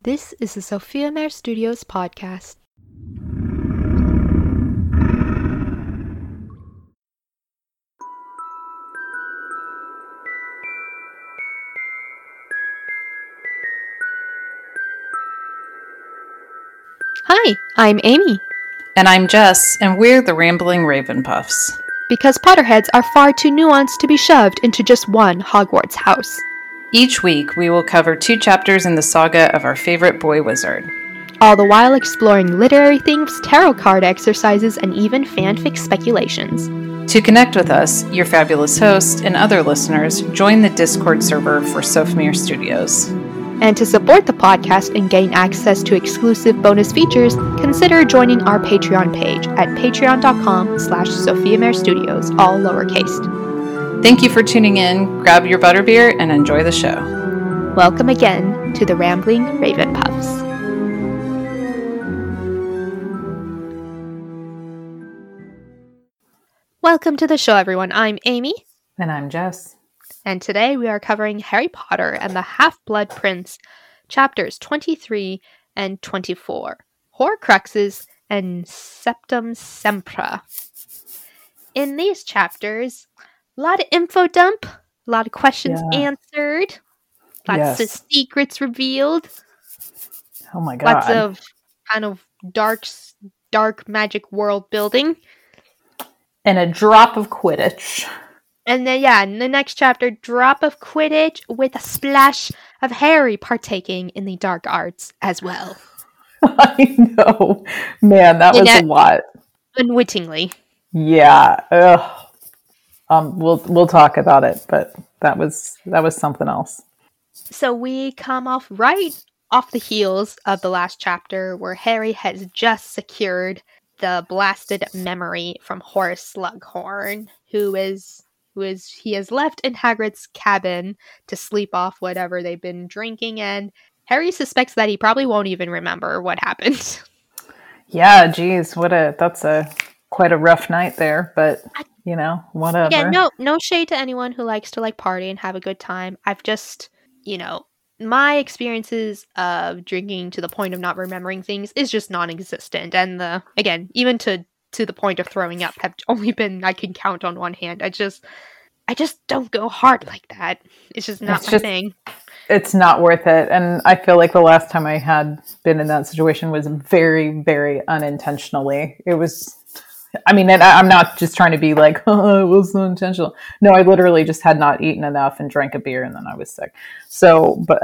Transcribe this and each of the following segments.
This is the Sophia Mare Studios podcast. Hi, I'm Amy. And I'm Jess, and we're the Rambling Ravenpuffs. Because Potterheads are far too nuanced to be shoved into just one Hogwarts house. Each week, we will cover 2 chapters in the saga of our favorite boy wizard. All the while exploring literary themes, tarot card exercises, and even fanfic speculations. To connect with us, your fabulous host, and other listeners, join the Discord server for Sophia Studios. And to support the podcast and gain access to exclusive bonus features, consider joining our Patreon page at patreon.com/Sophia Mare Studios, all lowercase. Thank you for tuning in. Grab your butterbeer and enjoy the show. Welcome again to the Rambling Ravenpuffs. Welcome to the show, everyone. I'm Amy. And I'm Jess. And today we are covering Harry Potter and the Half-Blood Prince, chapters 23 and 24, Horcruxes and Septum Sempra. In these chapters, a lot of info dump, a lot of questions answered, lots of secrets revealed. Oh my god. Lots of kind of dark magic world building. And a drop of Quidditch. And then, in the next chapter, drop of Quidditch with a splash of Harry partaking in the dark arts as well. I know. Man, that was a lot. Unwittingly. Yeah. Ugh. We'll talk about it, but that was something else. So we come right off the heels of the last chapter where Harry has just secured the blasted memory from Horace Slughorn, who he has left in Hagrid's cabin to sleep off whatever they've been drinking, and Harry suspects that he probably won't even remember what happened. Yeah, geez, that's quite a rough night there, but whatever. Yeah, no shade to anyone who likes to party and have a good time. I've just, my experiences of drinking to the point of not remembering things is just non-existent, and even to the point of throwing up have only been, I can count on one hand. I just don't go hard like that. It's just not my thing. It's not worth it. And I feel like the last time I had been in that situation was very, very unintentionally. It was, and I'm not just trying to be like, oh, it was unintentional. No, I literally just had not eaten enough and drank a beer and then I was sick. So, but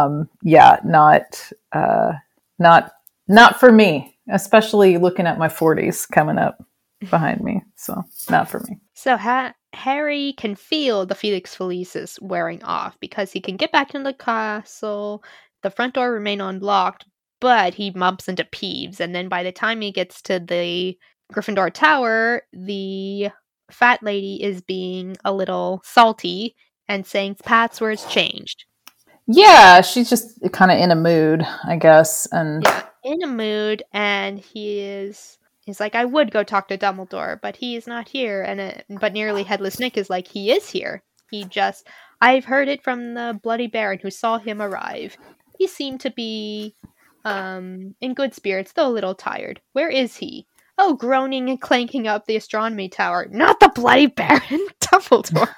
not for me. Especially looking at my 40s coming up behind me. So, not for me. So, Harry can feel the Felix Felicis wearing off because he can get back into the castle. The front door remain unlocked, but he bumps into Peeves. And then by the time he gets to the Gryffindor Tower, the fat lady is being a little salty and saying passwords changed. Yeah, she's just kind of in a mood, I guess. And in a mood, and he's like, I would go talk to Dumbledore, but he is not here. But Nearly Headless Nick is like, he is here. I've heard it from the Bloody Baron who saw him arrive. He seemed to be in good spirits, though a little tired. Where is he? Oh, groaning and clanking up the astronomy tower. Not the Bloody Baron, Dumbledore.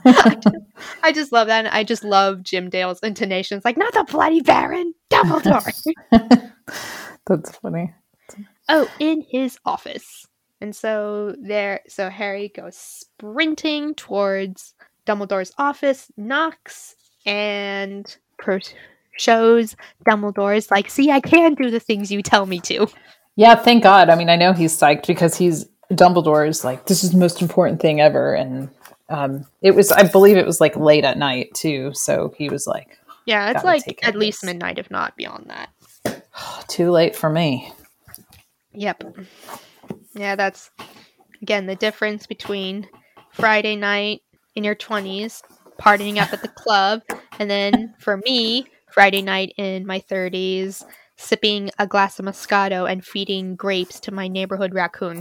I just love that, and I just love Jim Dale's intonations. Like, not the Bloody Baron, Dumbledore. That's funny. Oh, in his office. And so Harry goes sprinting towards Dumbledore's office, knocks, and shows Dumbledore's like, see, I can do the things you tell me to. Yeah, thank God. I know he's psyched because Dumbledore is like, this is the most important thing ever. And I believe it was like late at night too. So he was like, yeah, it's like at least midnight, if not beyond that. Too late for me. Yep. Yeah, that's, again, the difference between Friday night in your 20s, partying up at the club, and then, for me, Friday night in my 30s, sipping a glass of Moscato and feeding grapes to my neighborhood raccoon.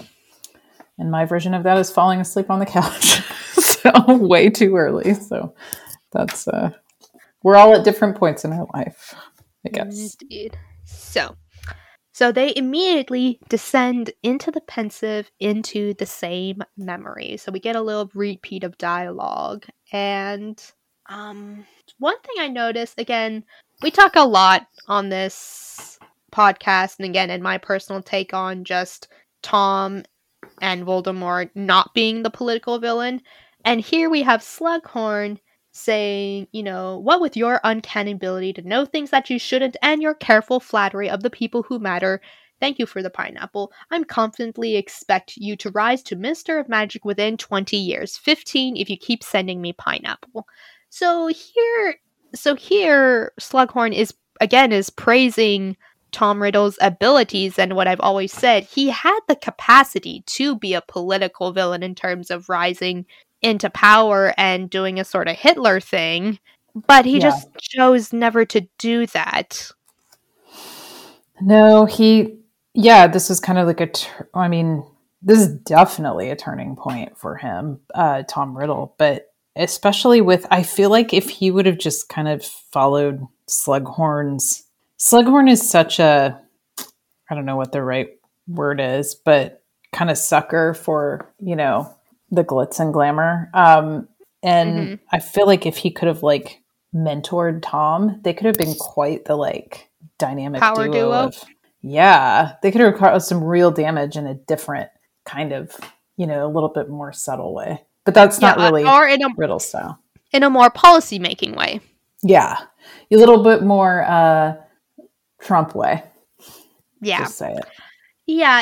And my version of that is falling asleep on the couch. So, way too early. So, that's, we're all at different points in our life. I guess. Indeed. So they immediately descend into the pensive, into the same memory. So we get a little repeat of dialogue. And one thing I noticed, again, we talk a lot on this podcast, and again, in my personal take on just Tom and Voldemort not being the political villain. And here we have Slughorn saying, what with your uncanny ability to know things that you shouldn't and your careful flattery of the people who matter, thank you for the pineapple. I'm confidently expect you to rise to Minister of Magic within 20 years. 15 if you keep sending me pineapple. So here Slughorn is praising Tom Riddle's abilities, and what I've always said, he had the capacity to be a political villain in terms of rising into power and doing a sort of Hitler thing, but he just chose never to do that. No, this is kind of like this is definitely a turning point for him, Tom Riddle, but especially I feel like if he would have just kind of followed Slughorn is such a, I don't know what the right word is, but kind of sucker for, the glitz and glamour. And I feel like if he could have mentored Tom, they could have been quite the dynamic power duo. They could have caused some real damage in a different kind of, a little bit more subtle way. But that's not really Riddle style. In a more policy-making way. Yeah. A little bit more Trump way. Yeah. Just say it. Yeah,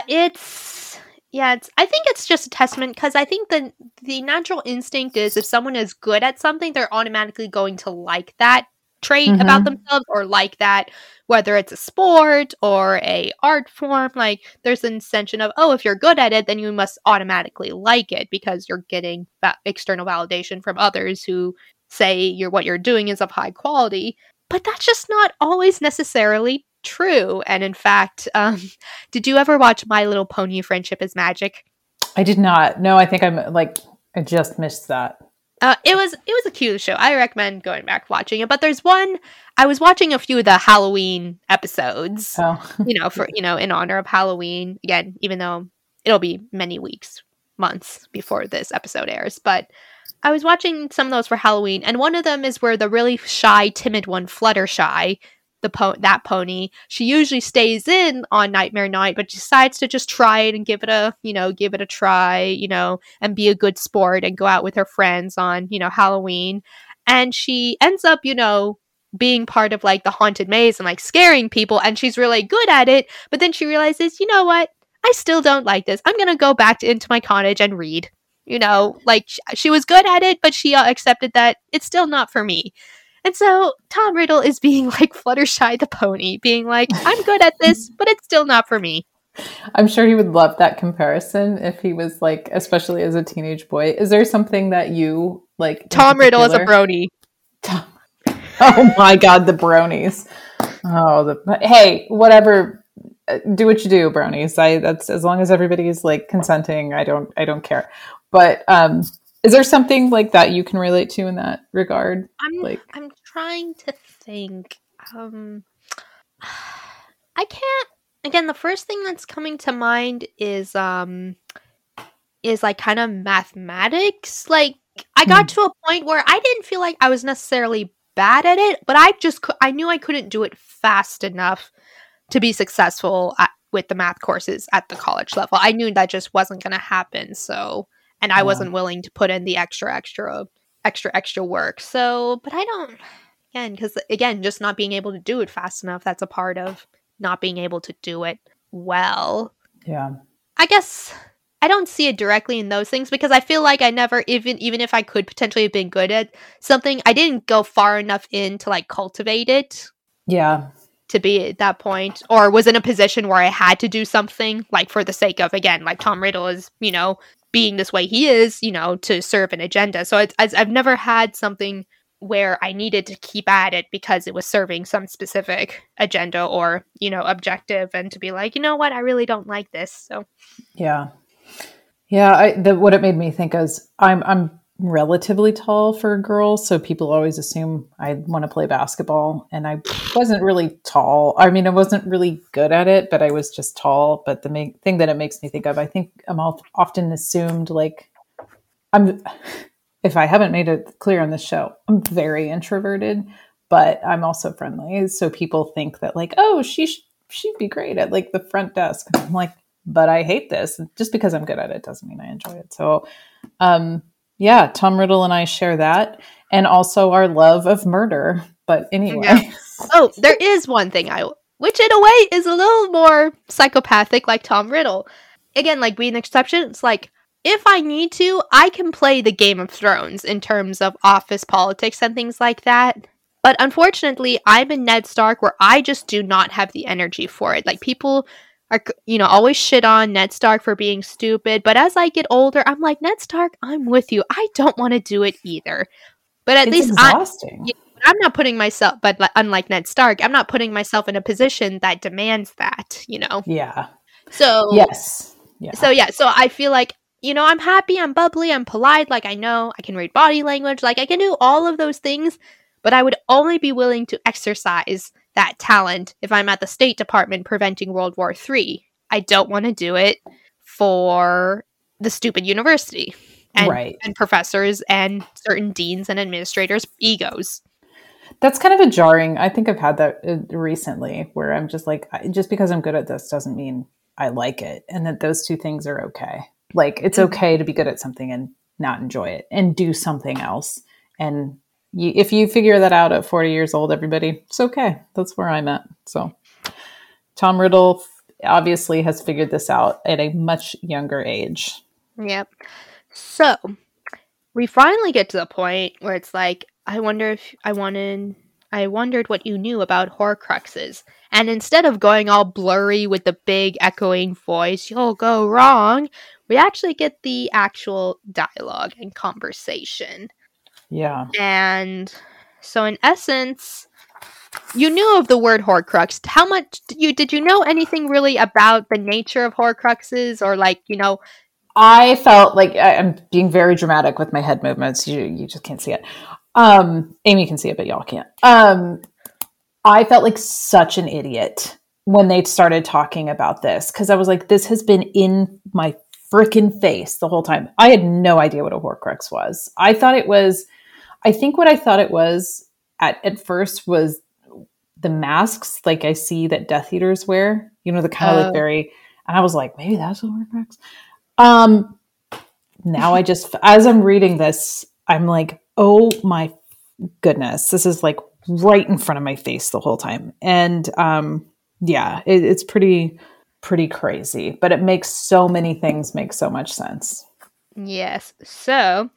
I think it's just a testament, because I think the natural instinct is if someone is good at something, they're automatically going to like that trait about themselves, or like that, whether it's a sport or a art form. There's an ascension of, if you're good at it, then you must automatically like it because you're getting external validation from others who say what you're doing is of high quality. But that's just not always necessarily true. And in fact, did you ever watch My Little Pony: Friendship is Magic? I did not. No, I think I just missed that. It was a cute show. I recommend going back watching it. But there's one, I was watching a few of the Halloween episodes, in honor of Halloween. Again, even though it'll be many weeks, months before this episode airs. But I was watching some of those for Halloween, and one of them is where the really shy, timid one, Fluttershy, that pony, she usually stays in on Nightmare Night, but decides to just try it and give it a try, and be a good sport and go out with her friends on, Halloween. And she ends up, being part of the haunted maze and scaring people, and she's really good at it. But then she realizes, you know what? I still don't like this. I'm gonna go back into my cottage and read. She was good at it, but she accepted that it's still not for me. And so Tom Riddle is being Fluttershy the pony, being I'm good at this, but it's still not for me. I'm sure he would love that comparison if he was especially as a teenage boy. Is there something that you Tom Riddle is a brony. Oh my God, the bronies. Hey, whatever. Do what you do, bronies. That's as long as everybody's consenting. I don't care. But is there something that you can relate to in that regard? I'm trying to think. I can't. Again, the first thing that's coming to mind is kind of mathematics. I got to a point where I didn't feel like I was necessarily bad at it, but I knew I couldn't do it fast enough to be successful with the math courses at the college level. I knew that just wasn't going to happen. So. And I wasn't willing to put in the extra work. So, but I don't, because just not being able to do it fast enough, that's a part of not being able to do it well. Yeah. I guess I don't see it directly in those things, because I feel like I never, even if I could potentially have been good at something, I didn't go far enough in to cultivate it. Yeah. To be at that point, or was in a position where I had to do something for the sake of, again, Tom Riddle is, being this way he is, to serve an agenda. So I've never had something where I needed to keep at it because it was serving some specific agenda or, objective, and to be you know what, I really don't like this. So yeah. What it made me think is I'm relatively tall for a girl, so people always assume I want to play basketball, and I wasn't really tall. I mean, I wasn't really good at it, but I was just tall. But the main thing that it makes me think of, I think I'm often assumed like I'm, if I haven't made it clear on this show, I'm very introverted, but I'm also friendly. So people think that like, oh, she'd be great at like the front desk. I'm like, but I hate this. Just because I'm good at it doesn't mean I enjoy it. So, yeah, Tom Riddle and I share that, and also our love of murder. But anyway. Yeah. Oh, there is one thing which in a way is a little more psychopathic, like Tom Riddle. Again, like being an exception, it's like, if I need to, I can play the Game of Thrones in terms of office politics and things like that. But unfortunately, I'm in Ned Stark where I just do not have the energy for it. Like, people are, always shit on Ned Stark for being stupid. But as I get older, I'm like, Ned Stark, I'm with you. I don't want to do it either. But at least exhausting. I'm not putting myself, but unlike Ned Stark, I'm not putting myself in a position that demands that, Yeah. So, yes. Yeah. So I feel like, I'm happy, I'm bubbly, I'm polite, like I know I can read body language, like I can do all of those things, but I would only be willing to exercise that talent if I'm at the State Department preventing World War III. I don't want to do it for the stupid university and professors and certain deans and administrators' egos. That's kind of a jarring. I think I've had that recently where I'm just like, just because I'm good at this doesn't mean I like it. And that those two things are okay. Like, it's okay to be good at something and not enjoy it and do something else. And if you figure that out at 40 years old, everybody, it's okay. That's where I'm at. So Tom Riddle obviously has figured this out at a much younger age. Yep. So we finally get to the point where it's like, I wondered what you knew about Horcruxes. And instead of going all blurry with the big echoing voice, you'll go wrong, we actually get the actual dialogue and conversation. Yeah. And so in essence, you knew of the word Horcrux. How much did you know anything really about the nature of Horcruxes, or like, I felt like I'm being very dramatic with my head movements. You just can't see it. Amy can see it, but y'all can't. I felt like such an idiot when they started talking about this, because I was like, this has been in my freaking face the whole time. I had no idea what a Horcrux was. I think what I thought it was at first was the masks, like I see that Death Eaters wear, the kind of like very, and I was like, maybe that's a Horcrux. Now I just, as I'm reading this, I'm like, oh my goodness, this is like right in front of my face the whole time. And yeah, it's pretty crazy, but it makes so many things make so much sense. Yes. So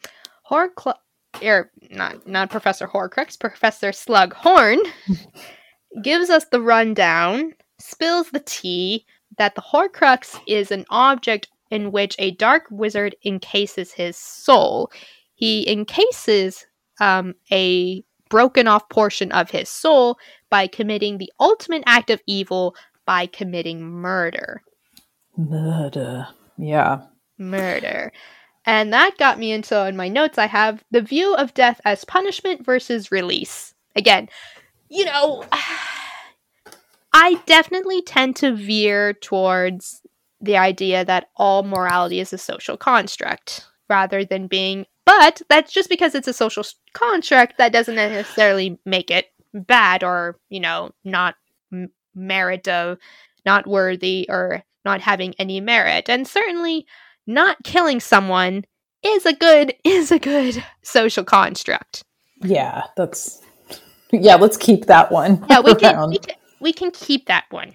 not Professor Horcrux, Professor Slughorn gives us the rundown, spills the tea, that the Horcrux is an object in which a dark wizard encases his soul. He encases a broken off portion of his soul by committing the ultimate act of evil, by committing murder. Yeah. Murder. And that got me into, in my notes, I have the view of death as punishment versus release. Again, I definitely tend to veer towards the idea that all morality is a social construct rather than being, but that's just because it's a social construct, that doesn't necessarily make it bad or, not merit of, not worthy or not having any merit. And certainly not killing someone is a good social construct. Yeah, let's keep that one. Yeah, we can keep that one.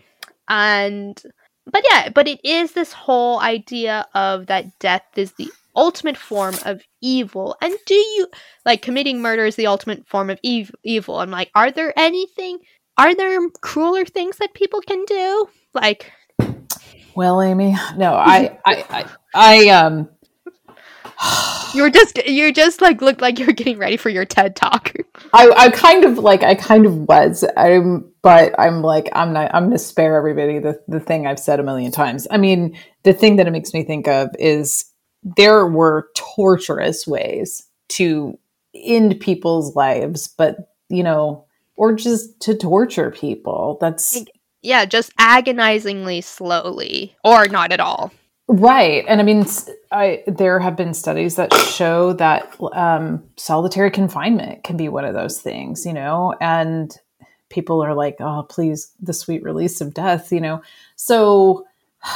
But it is this whole idea of that death is the ultimate form of evil. And committing murder is the ultimate form of evil. I'm like, are there crueler things that people can do? Like, well, Amy, no, I you just like looked like you were getting ready for your TED talk. I kind of was. But I'm like, I'm going to spare everybody the thing I've said a million times. I mean, the thing that it makes me think of is there were torturous ways to end people's lives, but, or just to torture people. That's Yeah, just agonizingly slowly, or not at all. right. And I mean, there have been studies that show that solitary confinement can be one of those things, and people are like, oh, please, the sweet release of death, So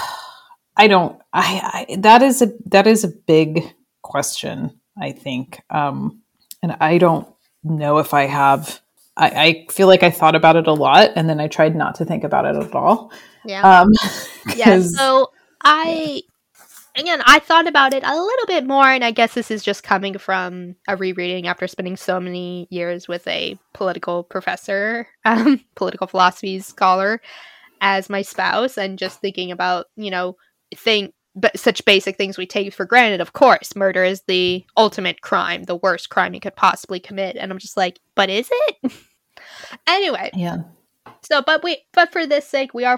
that is a big question, I think. And I don't know if I have, I feel like I thought about it a lot, and then I tried not to think about it at all. Yeah. So I thought about it a little bit more, and I guess this is just coming from a rereading after spending so many years with a political professor, political philosophy scholar as my spouse, and just thinking about, but such basic things we take for granted. Of course, murder is the ultimate crime, the worst crime you could possibly commit. And I'm just like, but is it? Anyway. Yeah. So, but for this sake, for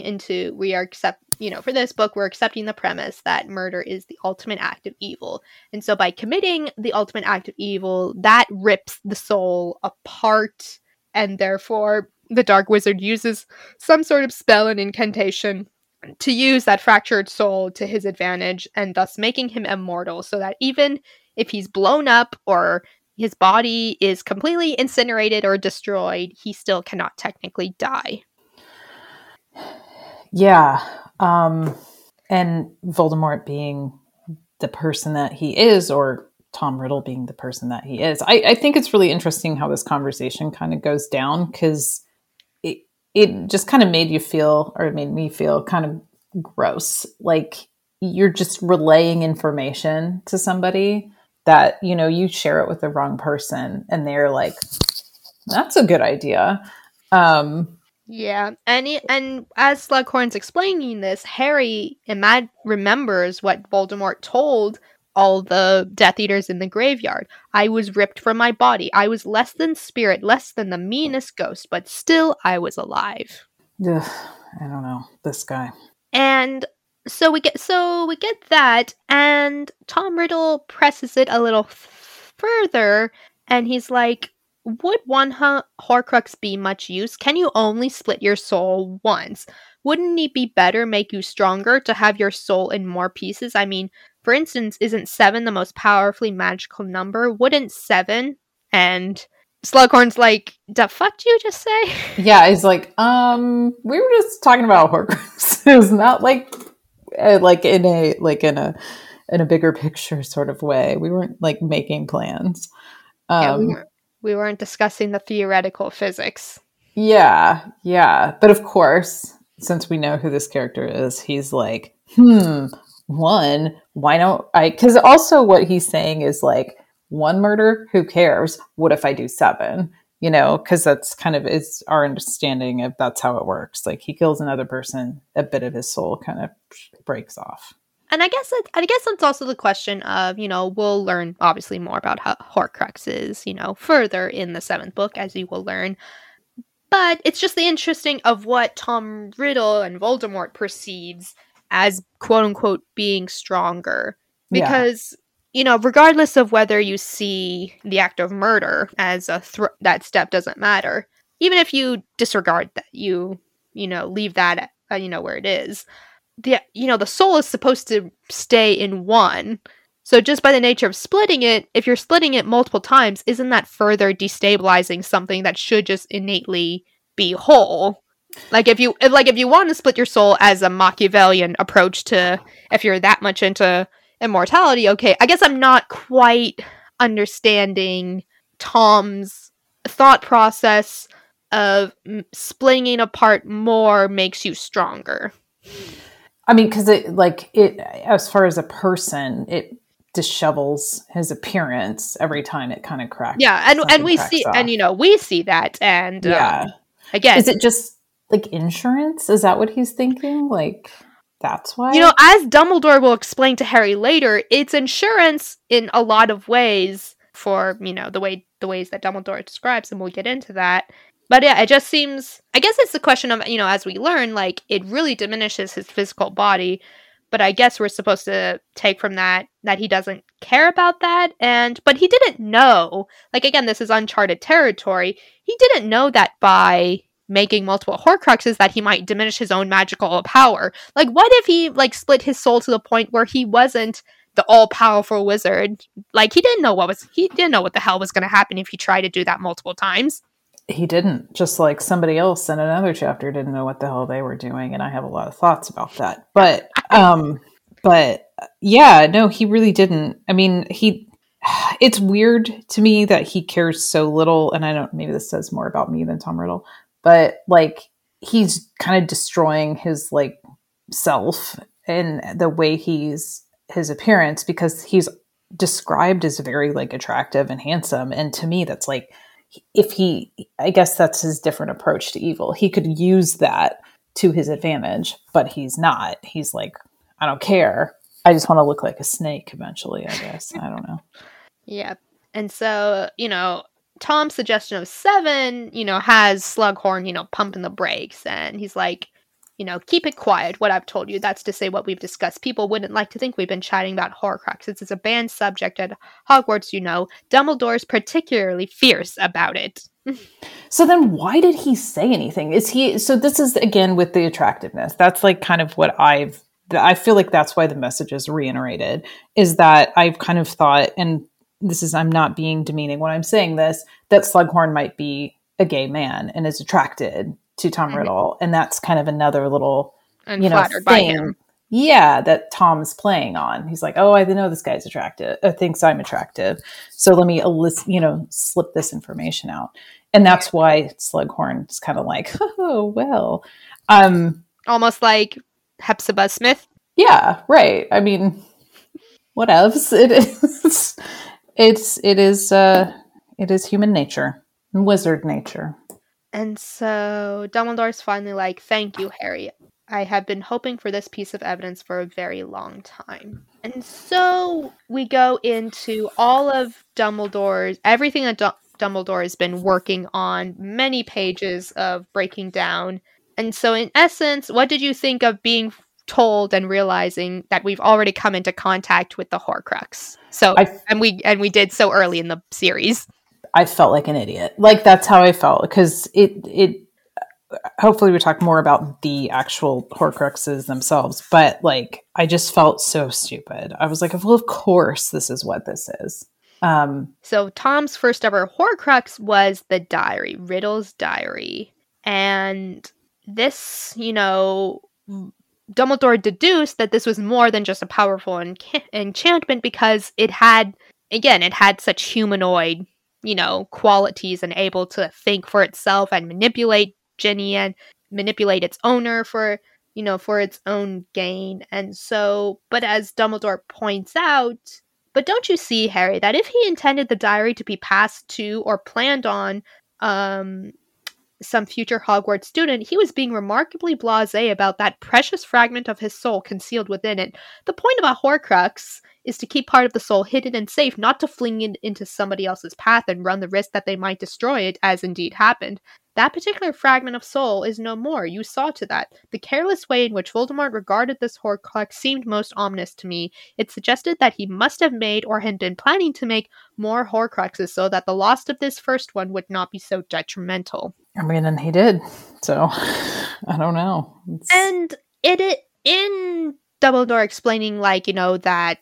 this book, we're accepting the premise that murder is the ultimate act of evil. And so by committing the ultimate act of evil, that rips the soul apart. And therefore, the Dark Wizard uses some sort of spell and incantation to use that fractured soul to his advantage, and thus making him immortal, so that even if he's blown up or his body is completely incinerated or destroyed, he still cannot technically die. Yeah. And Voldemort being the person that he is, or Tom Riddle being the person that he is. I think it's really interesting how this conversation kind of goes down, because it just kind of made me feel kind of gross. Like, you're just relaying information to somebody that, you share it with the wrong person, and they're like, that's a good idea. Yeah, and as Slughorn's explaining this, Harry remembers what Voldemort told all the Death Eaters in the graveyard. I was ripped from my body. I was less than spirit, less than the meanest ghost, but still I was alive. Ugh, I don't know, this guy. And so we get that, and Tom Riddle presses it a little further, and he's like, would one Horcrux be much use? Can you only split your soul once? Wouldn't it be better make you stronger to have your soul in more pieces? I mean, for instance, isn't 7 the most powerfully magical number? Wouldn't 7? And Slughorn's like, the fuck did you just say? Yeah, he's like, we were just talking about Horcrux. It was not like in a bigger picture sort of way. We weren't like making plans. We weren't discussing the theoretical physics. Yeah. But of course, since we know who this character is, he's like, one, why don't I? Because also what he's saying is like, one murder, who cares? What if I do 7? Because that's kind of is our understanding of that's how it works. Like, he kills another person, a bit of his soul kind of breaks off. And I guess that's also the question of, we'll learn obviously more about how Horcruxes, further in the 7th book, as you will learn. But it's just the interesting of what Tom Riddle and Voldemort perceives as quote unquote being stronger. Because, regardless of whether you see the act of murder as that step doesn't matter. Even if you disregard that, leave that, where it is. The soul is supposed to stay in one. So just by the nature of splitting it, if you're splitting it multiple times, isn't that further destabilizing something that should just innately be whole? Like if you want to split your soul as a Machiavellian approach to, if you're that much into immortality, okay, I guess I'm not quite understanding Tom's thought process of splitting apart more makes you stronger. I mean, because it as far as a person, it dishevels his appearance every time it kind of cracks. Yeah, and we see off. And we see that, and again, is it just like insurance? Is that what he's thinking? Like, that's why? As Dumbledore will explain to Harry later, it's insurance in a lot of ways for the ways that Dumbledore describes, and we'll get into that. But yeah, it just seems, I guess it's the question of, as we learn, like, it really diminishes his physical body. But I guess we're supposed to take from that he doesn't care about that. But he didn't know. Like, again, this is uncharted territory. He didn't know that by making multiple Horcruxes that he might diminish his own magical power. Like, what if he, like, split his soul to the point where he wasn't the all-powerful wizard? Like, he didn't know what the hell was going to happen if he tried to do that multiple times. He didn't, just like somebody else in another chapter didn't know what the hell they were doing, and I have a lot of thoughts about that. But yeah, no, he really didn't. I mean, it's weird to me that he cares so little, and I don't, maybe this says more about me than Tom Riddle, but like, he's kind of destroying his like self and the way his appearance, because he's described as very like attractive and handsome, and to me that's like, I guess that's his different approach to evil. He could use that to his advantage, but he's not. He's like, I don't care. I just want to look like a snake eventually, I guess. I don't know. Yeah. And so, Tom's suggestion of 7, has Slughorn, pumping the brakes. And he's like, keep it quiet, what I've told you. That's to say what we've discussed. People wouldn't like to think we've been chatting about Horcruxes. It's a banned subject at Hogwarts, Dumbledore's particularly fierce about it. So then why did he say anything? So this is, again, with the attractiveness. That's like kind of what I feel like that's why the message is reiterated, is that I've kind of thought, and I'm not being demeaning when I'm saying this, that Slughorn might be a gay man and is attracted to Tom Riddle, and that's kind of another little flattered by him. Yeah, that Tom's playing on. He's like, oh, I know this guy's attractive, thinks I'm attractive, so let me slip this information out. And that's why Slughorn is kind of like, oh well, almost like Hepzibah Smith. Yeah, right. I mean, what else? It is human nature, wizard nature. And so Dumbledore's finally like, thank you, Harry. I have been hoping for this piece of evidence for a very long time. And so we go into all of everything that Dumbledore has been working on, many pages of breaking down. And so in essence, what did you think of being told and realizing that we've already come into contact with the Horcrux? We did so early in the series. I felt like an idiot. Like, that's how I felt, because it hopefully we talk more about the actual Horcruxes themselves, but like, I just felt so stupid. I was like, well, of course this is what this is. So Tom's first ever Horcrux was the diary, Riddle's diary. And this, Dumbledore deduced that this was more than just a powerful enchantment, because it had such humanoid qualities, and able to think for itself and manipulate Ginny and manipulate its owner for its own gain. And so, but as Dumbledore points out, but don't you see, Harry, that if he intended the diary to be passed to or planned on some future Hogwarts student, he was being remarkably blasé about that precious fragment of his soul concealed within it. The point of a Horcrux is to keep part of the soul hidden and safe, not to fling it into somebody else's path and run the risk that they might destroy it, as indeed happened. That particular fragment of soul is no more. You saw to that. The careless way in which Voldemort regarded this Horcrux seemed most ominous to me. It suggested that he must have made, or had been planning to make, more Horcruxes so that the loss of this first one would not be so detrimental. I mean, and he did. So, I don't know. And in Dumbledore explaining, that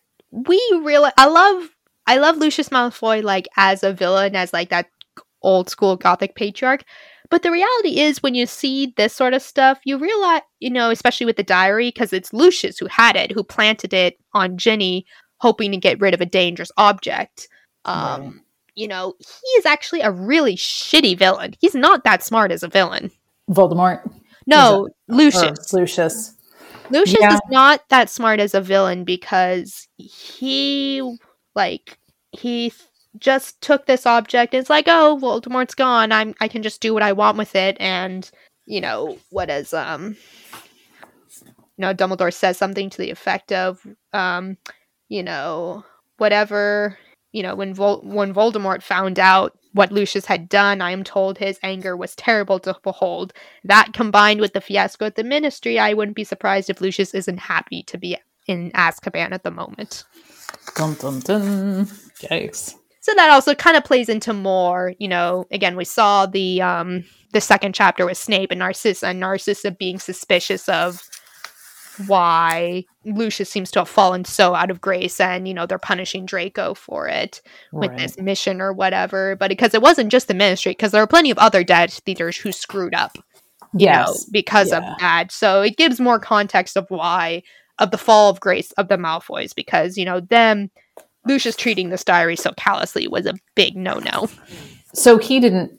I love Lucius Malfoy, like, as a villain, as, like, that old school Gothic patriarch. But the reality is, when you see this sort of stuff, you realize, especially with the diary, because it's Lucius who had it, who planted it on Ginny, hoping to get rid of a dangerous object. Right. He is actually a really shitty villain. He's not that smart as a villain. Voldemort? No, Lucius. Lucius. Lucius is not that smart as a villain, because he just took this object and it's like, oh, Voldemort's gone. I can just do what I want with it. And, what is, Dumbledore says something to the effect of, whatever, when Voldemort found out what Lucius had done, I am told his anger was terrible to behold. That, combined with the fiasco at the Ministry, I wouldn't be surprised if Lucius isn't happy to be in Azkaban at the moment. Dun, dun, dun. Yikes. So that also kind of plays into more, again, we saw the second chapter with Snape and Narcissa being suspicious of why Lucius seems to have fallen so out of grace, and they're punishing Draco for it with this mission or whatever. But because it wasn't just the Ministry, because there are plenty of other Death Eaters who screwed up, because of that. So it gives more context of why, of the fall of grace of the Malfoys, because Lucius treating this diary so callously was a big no-no. So he didn't.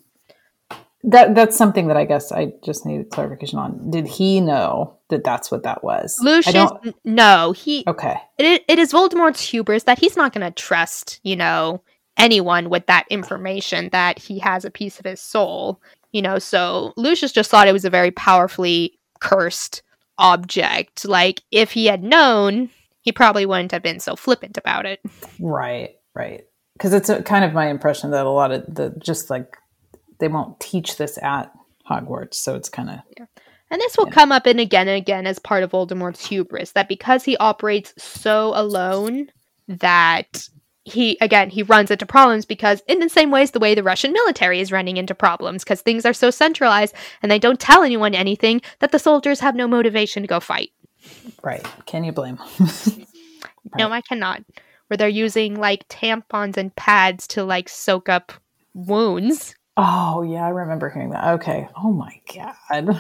That's something that I guess I just needed clarification on. Did he know that that's what that was? Lucius, no. Okay. It is Voldemort's hubris that he's not going to trust, anyone with that information, that he has a piece of his soul. So Lucius just thought it was a very powerfully cursed object. Like, if he had known, he probably wouldn't have been so flippant about it. Right. Because it's kind of my impression that a lot of they won't teach this at Hogwarts, so it's kind of... Yeah. And this will come up again and again as part of Voldemort's hubris, that because he operates so alone, that he runs into problems, because in the same ways the way the Russian military is running into problems, because things are so centralized and they don't tell anyone anything, that the soldiers have no motivation to go fight. Right. Can you blame them? No, I cannot. Where they're using, tampons and pads to, soak up wounds. Oh, yeah, I remember hearing that. Okay. Oh, my God.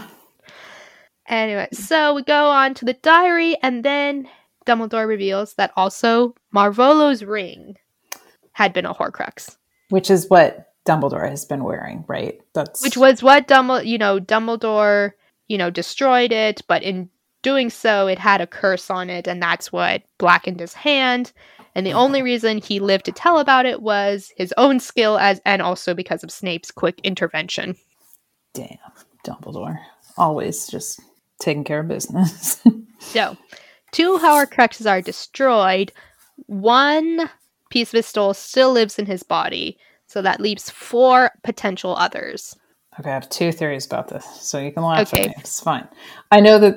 Anyway, so we go on to the diary, and then Dumbledore reveals that also Marvolo's ring had been a Horcrux. Which is what Dumbledore has been wearing, right? Which was what Dumbledore, destroyed it, but in doing so, it had a curse on it, and that's what blackened his hand. And the only reason he lived to tell about it was his own skill, and also because of Snape's quick intervention. Damn, Dumbledore. Always just taking care of business. So, 2 Horcruxes are destroyed. 1 piece of his soul still lives in his body. So that leaves 4 potential others. Okay, I have 2 theories about this, so you can laugh at me. It's fine. I know that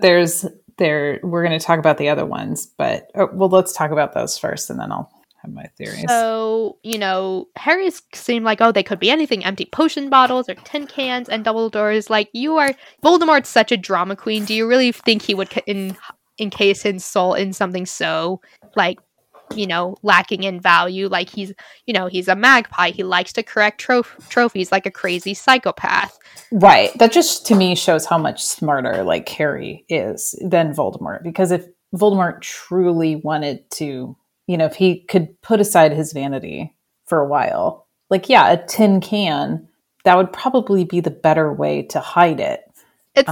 we're going to talk about the other ones, but let's talk about those first, and then I'll have my theories. So, Harry's seemed like, they could be anything, empty potion bottles or tin cans, and Dumbledore is like, Voldemort's such a drama queen. Do you really think he would encase his soul in something so, lacking in value? Like, he's a magpie. He likes to correct trophies like a crazy psychopath. Right. That just, to me, shows how much smarter, Harry is than Voldemort. Because if Voldemort truly wanted to, if he could put aside his vanity for a while, a tin can, that would probably be the better way to hide it. It's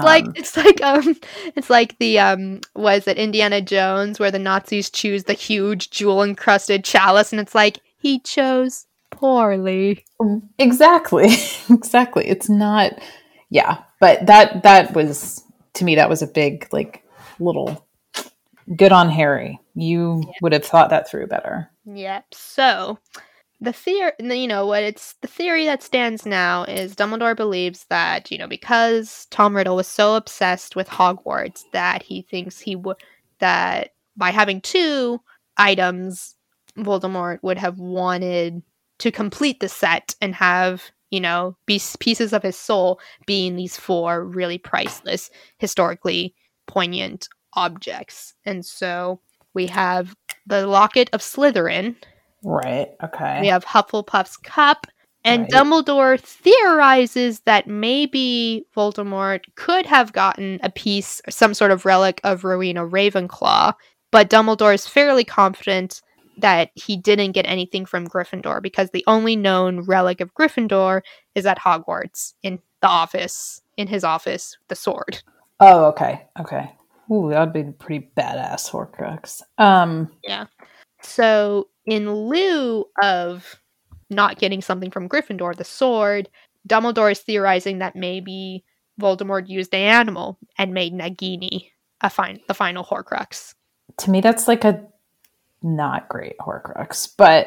like the was it Indiana Jones, where the Nazis choose the huge jewel-encrusted chalice, and it's like, he chose poorly. Exactly. It's not, but that was, to me, that was a big, little good on Harry. You would have thought that through better. Yep. So the theory, the theory that stands now is Dumbledore believes that, because Tom Riddle was so obsessed with Hogwarts that he thinks that by having 2 items, Voldemort would have wanted to complete the set and have, pieces of his soul being these 4 really priceless, historically poignant objects. And so we have the Locket of Slytherin. Right, okay. We have Hufflepuff's cup, and Dumbledore theorizes that maybe Voldemort could have gotten a piece, some sort of relic of Rowena Ravenclaw, but Dumbledore is fairly confident that he didn't get anything from Gryffindor, because the only known relic of Gryffindor is at Hogwarts, in his office, the sword. Oh, okay. Ooh, that would be a pretty badass Horcrux. Yeah. So, in lieu of not getting something from Gryffindor, the sword, Dumbledore is theorizing that maybe Voldemort used an animal and made Nagini the final Horcrux. To me, that's a not great Horcrux, but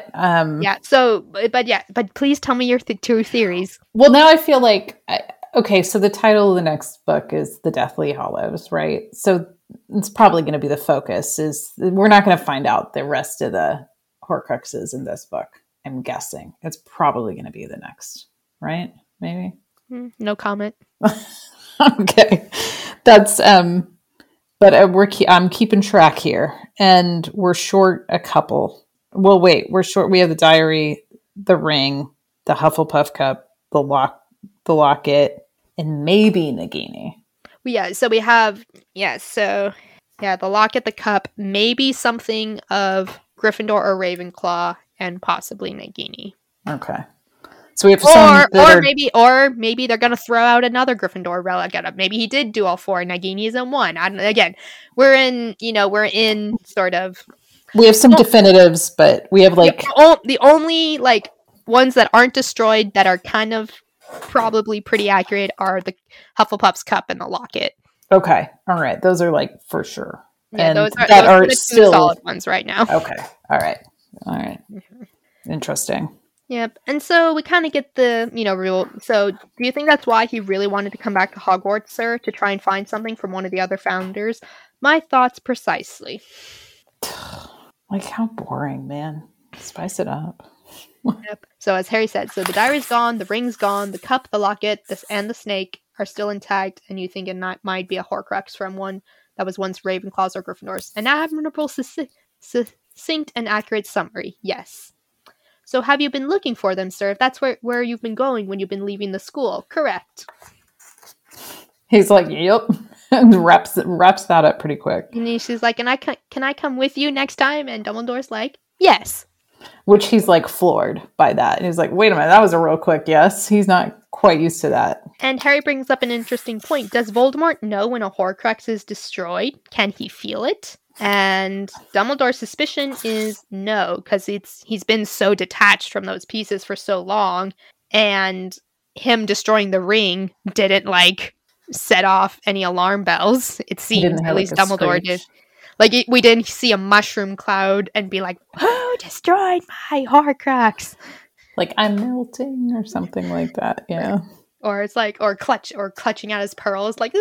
but please tell me your 2 theories. Well, now I feel so the title of the next book is The Deathly Hallows, right? So it's probably going to be the focus. Is we're not going to find out the rest of the Horcruxes in this book. I'm guessing it's probably going to be the next, right? Maybe. No comment. Okay, that's but I'm keeping track here, and we're short a couple. Well, wait, we're short. We have the diary, the ring, the Hufflepuff cup, the locket, and maybe Nagini. Yeah, so we have the locket, the cup, maybe something of Gryffindor or Ravenclaw, and possibly Nagini. Okay. So we have maybe they're gonna throw out another Gryffindor relic at him. Maybe he did do all four. Nagini is in one. Again, we're in sort of. We have some definitives, but we have the only like ones that aren't destroyed that are kind of probably pretty accurate are the Hufflepuff's cup and the locket. Okay, all right, those are like for sure. Yeah, and those are the still solid ones right now. Okay, all right. Mm-hmm. Interesting. Yep. And so we kind of get the, rule. So do you think that's why he really wanted to come back to Hogwarts, sir? To try and find something from one of the other founders? My thoughts precisely. Like, how boring, man. Spice it up. Yep. So as Harry said, so the diary's gone, the ring's gone, the cup, the locket, and the snake are still intact, and you think it might be a Horcrux from one that was once Ravenclaws or Gryffindors. An admirable, succinct, and accurate summary. Yes. So have you been looking for them, sir? If that's where you've been going when you've been leaving the school. Correct. He's like, yep. And wraps that up pretty quick. And she's like, can I come with you next time? And Dumbledore's like, yes. Which he's like floored by that. And he's like, wait a minute, that was a real quick yes. He's not quite used to that. And Harry brings up an interesting point. Does Voldemort know when a Horcrux is destroyed? Can he feel it? And Dumbledore's suspicion is no, because he's been so detached from those pieces for so long, and him destroying the ring didn't set off any alarm bells. It seems, at least Dumbledore did. We didn't see a mushroom cloud and be like, "Who destroyed my Horcrux?" Like, I'm melting or something like that. Yeah. Or it's clutching at his pearls, like.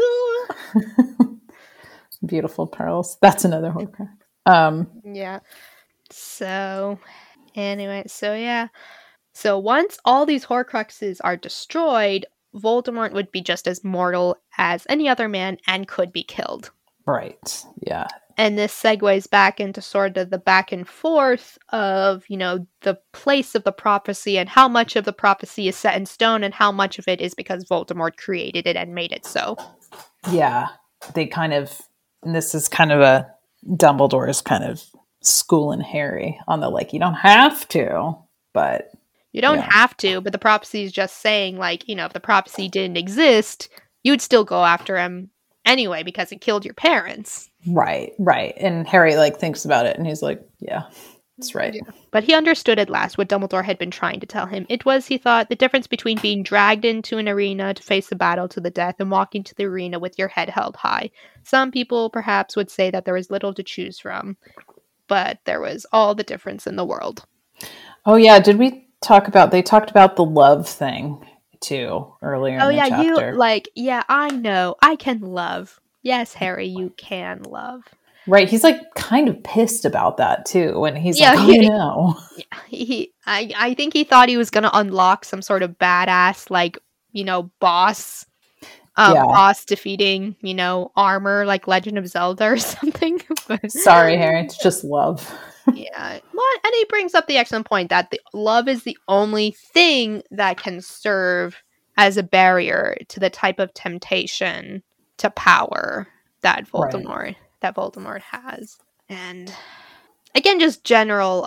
Beautiful pearls. That's another Horcrux. Yeah. So, anyway, So once all these Horcruxes are destroyed, Voldemort would be just as mortal as any other man and could be killed. Right. Yeah. And this segues back into sort of the back and forth of, the place of the prophecy and how much of the prophecy is set in stone and how much of it is because Voldemort created it and made it so. Yeah. They kind of... And this is kind of a Dumbledore's kind of schooling Harry on the you don't have to, but you don't have to. But the prophecy is just saying if the prophecy didn't exist, you'd still go after him anyway because it killed your parents. Right. And Harry thinks about it and he's like, yeah, that's right. Yeah. But he understood at last what Dumbledore had been trying to tell him. It was, he thought, the difference between being dragged into an arena to face a battle to the death and walking to the arena with your head held high. Some people perhaps would say that there was little to choose from, but there was all the difference in the world. Oh yeah, did we talk about, they talked about the love thing too earlier in the chapter. Yeah, I know, I can love. Yes, Harry, you can love. Right, he's kind of pissed about that too, and he's I know. I think he thought he was gonna unlock some sort of badass boss, boss defeating armor like Legend of Zelda or something. Sorry, Harry, it's just love. Yeah, well, and he brings up the excellent point that love is the only thing that can serve as a barrier to the type of temptation to power that Voldemort has. And again, just general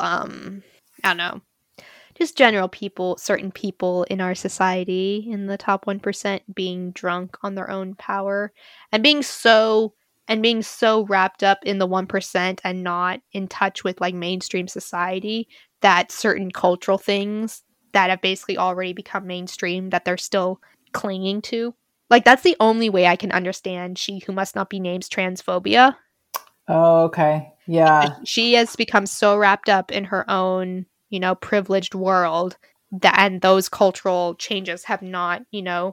people, certain people in our society in the top 1% being drunk on their own power and being so wrapped up in the 1% and not in touch with mainstream society that certain cultural things that have basically already become mainstream that they're still clinging to. That's the only way I can understand She Who Must Not Be Named's transphobia. Oh, okay. Yeah. She has become so wrapped up in her own, privileged world and those cultural changes have not,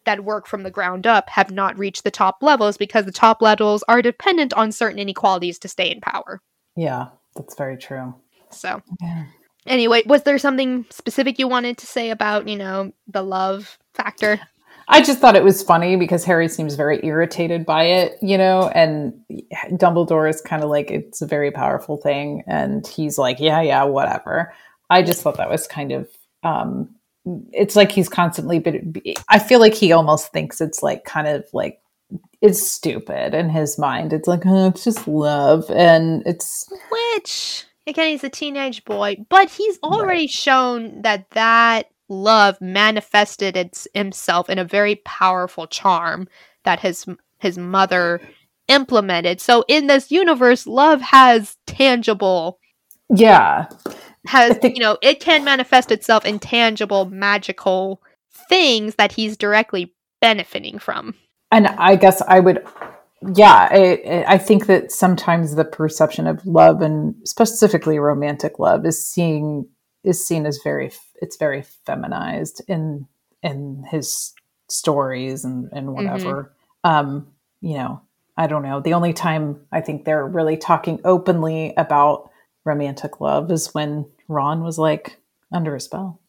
that work from the ground up have not reached the top levels because the top levels are dependent on certain inequalities to stay in power. Yeah, that's very true. So, yeah. Anyway, was there something specific you wanted to say about, the love factor? I just thought it was funny because Harry seems very irritated by it, and Dumbledore is kind of like, it's a very powerful thing. And he's like, yeah, whatever. I just thought that was kind of, it's like he's constantly, I feel like he almost thinks it's like kind of like, it's stupid in his mind. It's like, oh, it's just love. And it's... Which, again, he's a teenage boy, but he's already shown that love manifested himself in a very powerful charm that his mother implemented. So in this universe, love has tangible... Yeah. It can manifest itself in tangible, magical things that he's directly benefiting from. And I guess I would, I think that sometimes the perception of love, and specifically romantic love, is seen as very feminized in his stories and whatever. Mm-hmm. I don't know. The only time I think they're really talking openly about romantic love is when Ron was like under a spell.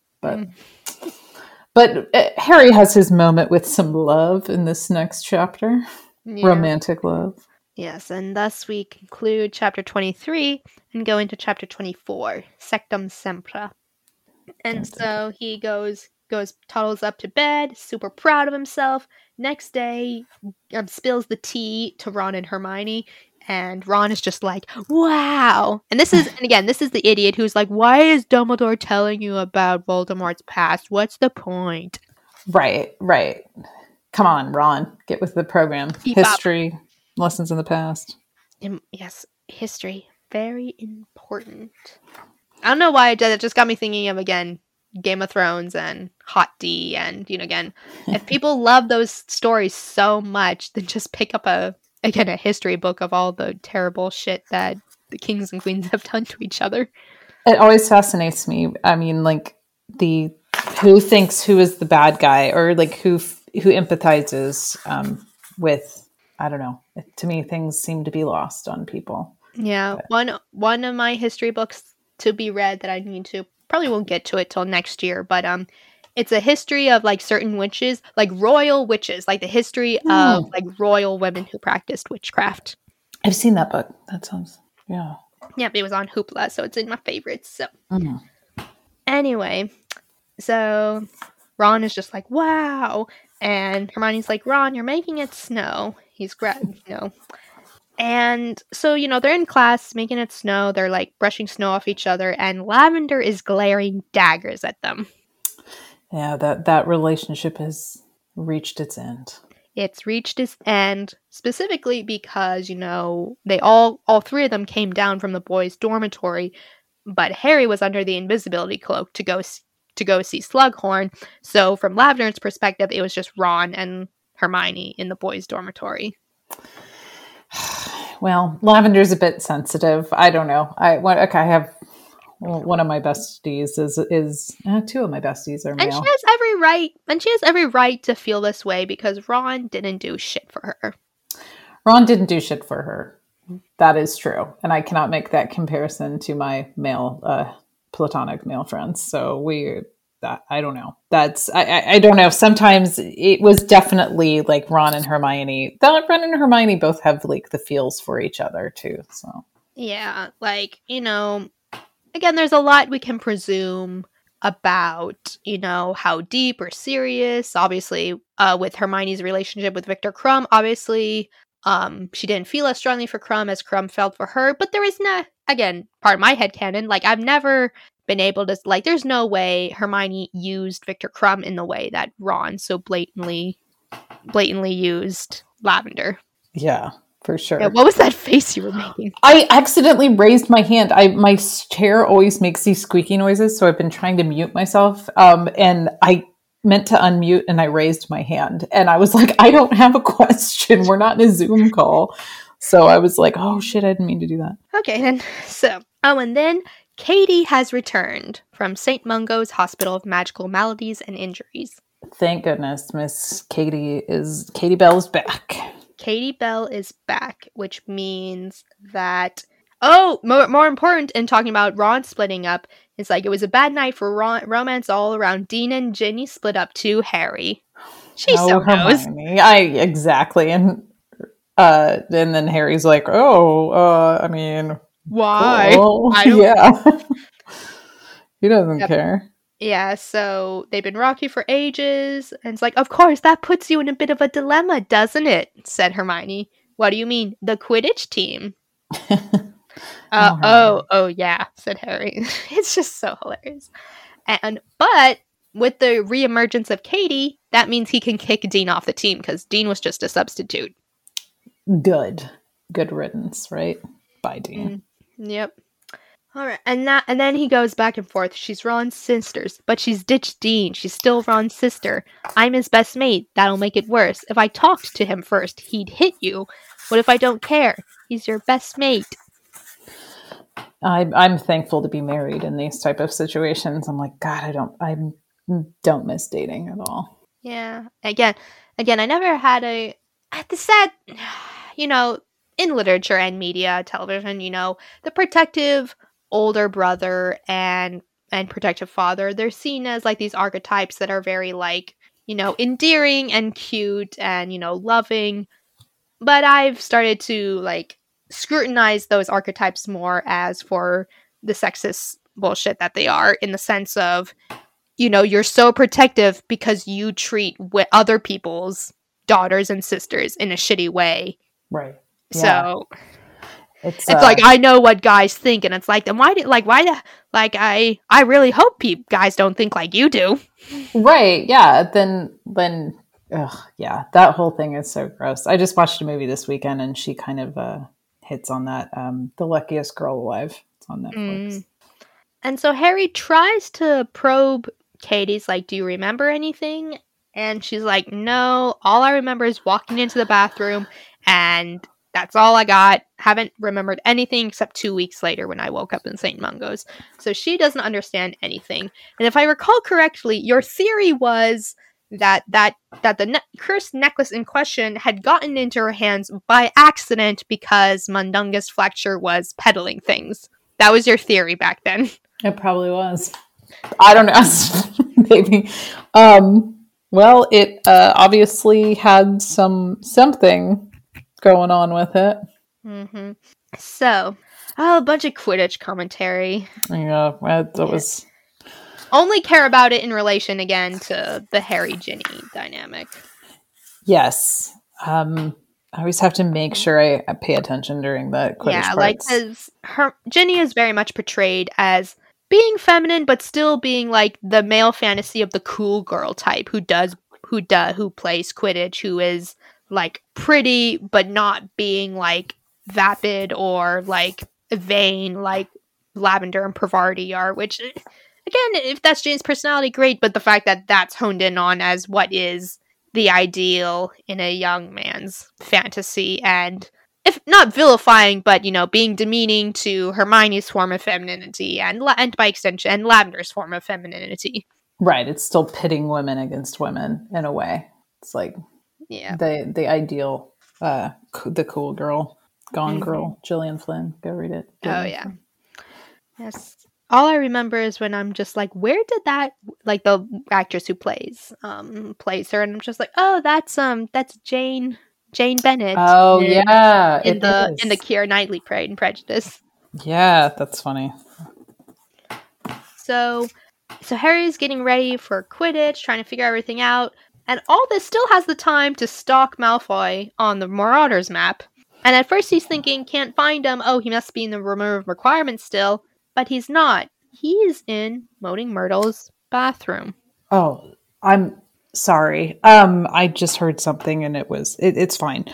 But Harry has his moment with some love in this next chapter. Yeah. Romantic love. Yes, and thus we conclude chapter 23 and go into chapter 24, Sectum Sempra. And so he toddles up to bed, super proud of himself. Next day, spills the tea to Ron and Hermione. And Ron is just like, wow. And this is the idiot who's like, why is Dumbledore telling you about Voldemort's past? What's the point? Right. Come on, Ron. Get with the program. History, lessons in the past. Yes, history. Very important. I don't know why that just got me thinking of, again, Game of Thrones and Hot D. And, again, if people love those stories so much, then just pick up a history book of all the terrible shit that the kings and queens have done to each other. It always fascinates me. I mean, like, who thinks who is the bad guy, or like who empathizes with, I don't know. To me, things seem to be lost on people. Yeah. But one of my history books to be read that I need to, probably won't get to it till next year, but it's a history of like certain witches, like royal witches, like the history of like royal women who practiced witchcraft. I've seen that book. That sounds, yeah. Yep, it was on Hoopla, so it's in my favorites. So Anyway, so Ron is just like, wow. And Hermione's like, Ron, you're making it snow. He's And so, they're in class making it snow. They're like brushing snow off each other, and Lavender is glaring daggers at them. Yeah, that relationship has reached its end. It's reached its end specifically because, they all three of them came down from the boys' dormitory, but Harry was under the invisibility cloak to go see Slughorn. So from Lavender's perspective, it was just Ron and Hermione in the boys' dormitory. Well, Lavender's a bit sensitive. I don't know. I have one of my besties is two of my besties are male. And she has every right to feel this way because Ron didn't do shit for her. Ron didn't do shit for her. That is true. And I cannot make that comparison to my male platonic male friends. So I don't know. I don't know. Sometimes it was definitely like Ron and Hermione. Ron and Hermione both have like the feels for each other too. So yeah, like, again, there's a lot we can presume about, how deep or serious, obviously, with Hermione's relationship with Viktor Krum. Obviously, she didn't feel as strongly for Krum as Krum felt for her, but there is not, again, part of my headcanon, like, I've never been able to, like, there's no way Hermione used Viktor Krum in the way that Ron so blatantly used Lavender. Yeah. For sure. Yeah, what was that face you were making? I accidentally raised my hand. My chair always makes these squeaky noises, so I've been trying to mute myself. And I meant to unmute, and I raised my hand. And I was like, I don't have a question. We're not in a Zoom call. So I was like, oh shit, I didn't mean to do that. Okay, then. And then Katie has returned from St. Mungo's Hospital of Magical Maladies and Injuries. Thank goodness, Katie Bell is back. Katie Bell is back, which means that more important in talking about Ron splitting up, it's like it was a bad night for romance all around. Dean and Ginny split up to Harry. She so knows. Exactly. And then Harry's like, I mean, why? Cool. Yeah. He doesn't care. Yeah, so they've been rocky for ages, and it's like, of course, that puts you in a bit of a dilemma, doesn't it? Said Hermione. What do you mean? The Quidditch team? Yeah, said Harry. It's just so hilarious. But with the reemergence of Katie, that means he can kick Dean off the team, because Dean was just a substitute. Good riddance, right? Bye, Dean. Yep. All right, and then he goes back and forth. She's Ron's sisters, but she's ditched Dean. She's still Ron's sister. I'm his best mate. That'll make it worse. If I talked to him first, he'd hit you. What if I don't care? He's your best mate. I'm thankful to be married in these type of situations. I'm like, God, I don't miss dating at all. Yeah. Again, I never had the sad, in literature and media, television, the protective older brother and protective father, they're seen as like these archetypes that are very like, endearing and cute and, loving. But I've started to like scrutinize those archetypes more as for the sexist bullshit that they are, in the sense of, you're so protective because you treat other people's daughters and sisters in a shitty way. Right. Yeah. So it's like, I know what guys think, and it's like, then I really hope guys don't think like you do. Right. Yeah. Then, yeah, that whole thing is so gross. I just watched a movie this weekend, and she kind of hits on that. The Luckiest Girl Alive. It's on Netflix. And so Harry tries to probe Katie's like, do you remember anything? And she's like, no, all I remember is walking into the bathroom, and that's all I got. Haven't remembered anything except 2 weeks later when I woke up in St. Mungo's. So she doesn't understand anything. And if I recall correctly, your theory was that the cursed necklace in question had gotten into her hands by accident because Mundungus Fletcher was peddling things. That was your theory back then. It probably was. I don't know. Maybe. Well, it obviously had something going on with it. Mm-hmm. So, a bunch of Quidditch commentary. Yeah, that was... Only care about it in relation, again, to the Harry-Ginny dynamic. Yes. I always have to make sure I pay attention during the Quidditch parts. Because Ginny is very much portrayed as being feminine, but still being, like, the male fantasy of the cool girl type who plays Quidditch, who is like pretty but not being like vapid or like vain like Lavender and Parvati are, which again, if that's Jane's personality, great, but the fact that that's honed in on as what is the ideal in a young man's fantasy, and if not vilifying, but being demeaning to Hermione's form of femininity and by extension Lavender's form of femininity. Right, it's still pitting women against women in a way. It's like the ideal, the cool girl, Gone Girl, Gillian Flynn. Go read it. Yeah. Yes. All I remember is when I'm just like, where did that, like the actress who plays her, and I'm just like, oh, that's Jane Bennett. Oh yeah, in the Keira Knightley Pride and Prejudice. Yeah, that's funny. So Harry's getting ready for Quidditch, trying to figure everything out. And all this still has the time to stalk Malfoy on the Marauders map. And at first he's thinking, can't find him. Oh, he must be in the room of requirements still. But he's not. He's in Moaning Myrtle's bathroom. Oh, I'm sorry. I just heard something and it's fine.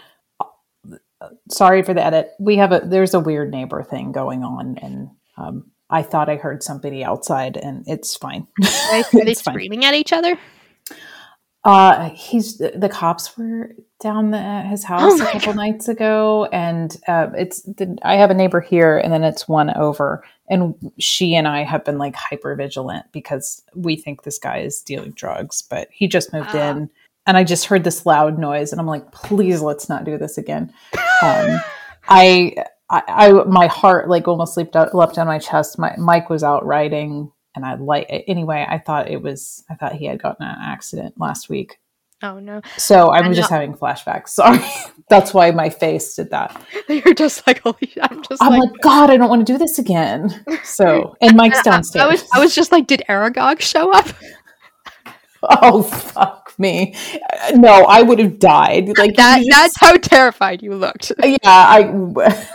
Sorry for the edit. There's a weird neighbor thing going on, and I thought I heard somebody outside, and it's fine. Are they screaming at each other? He's the cops were down at his Oh house a my couple God. nights ago, and I have a neighbor here, and then it's one over, and she and I have been like hyper vigilant because we think this guy is dealing drugs, but he just moved in, and I just heard this loud noise, and I'm like, please, let's not do this again. I, my heart like almost leapt down my chest. Mike was out riding, and anyway. I thought he had gotten in an accident last week. Oh no. So I'm just having flashbacks. Sorry, that's why my face did that. You're just like, holy! I'm like, God, I don't want to do this again. So, and Mike's downstairs. I was just like, did Aragog show up? Oh fuck me! No, I would have died. Like that's how terrified you looked. Yeah,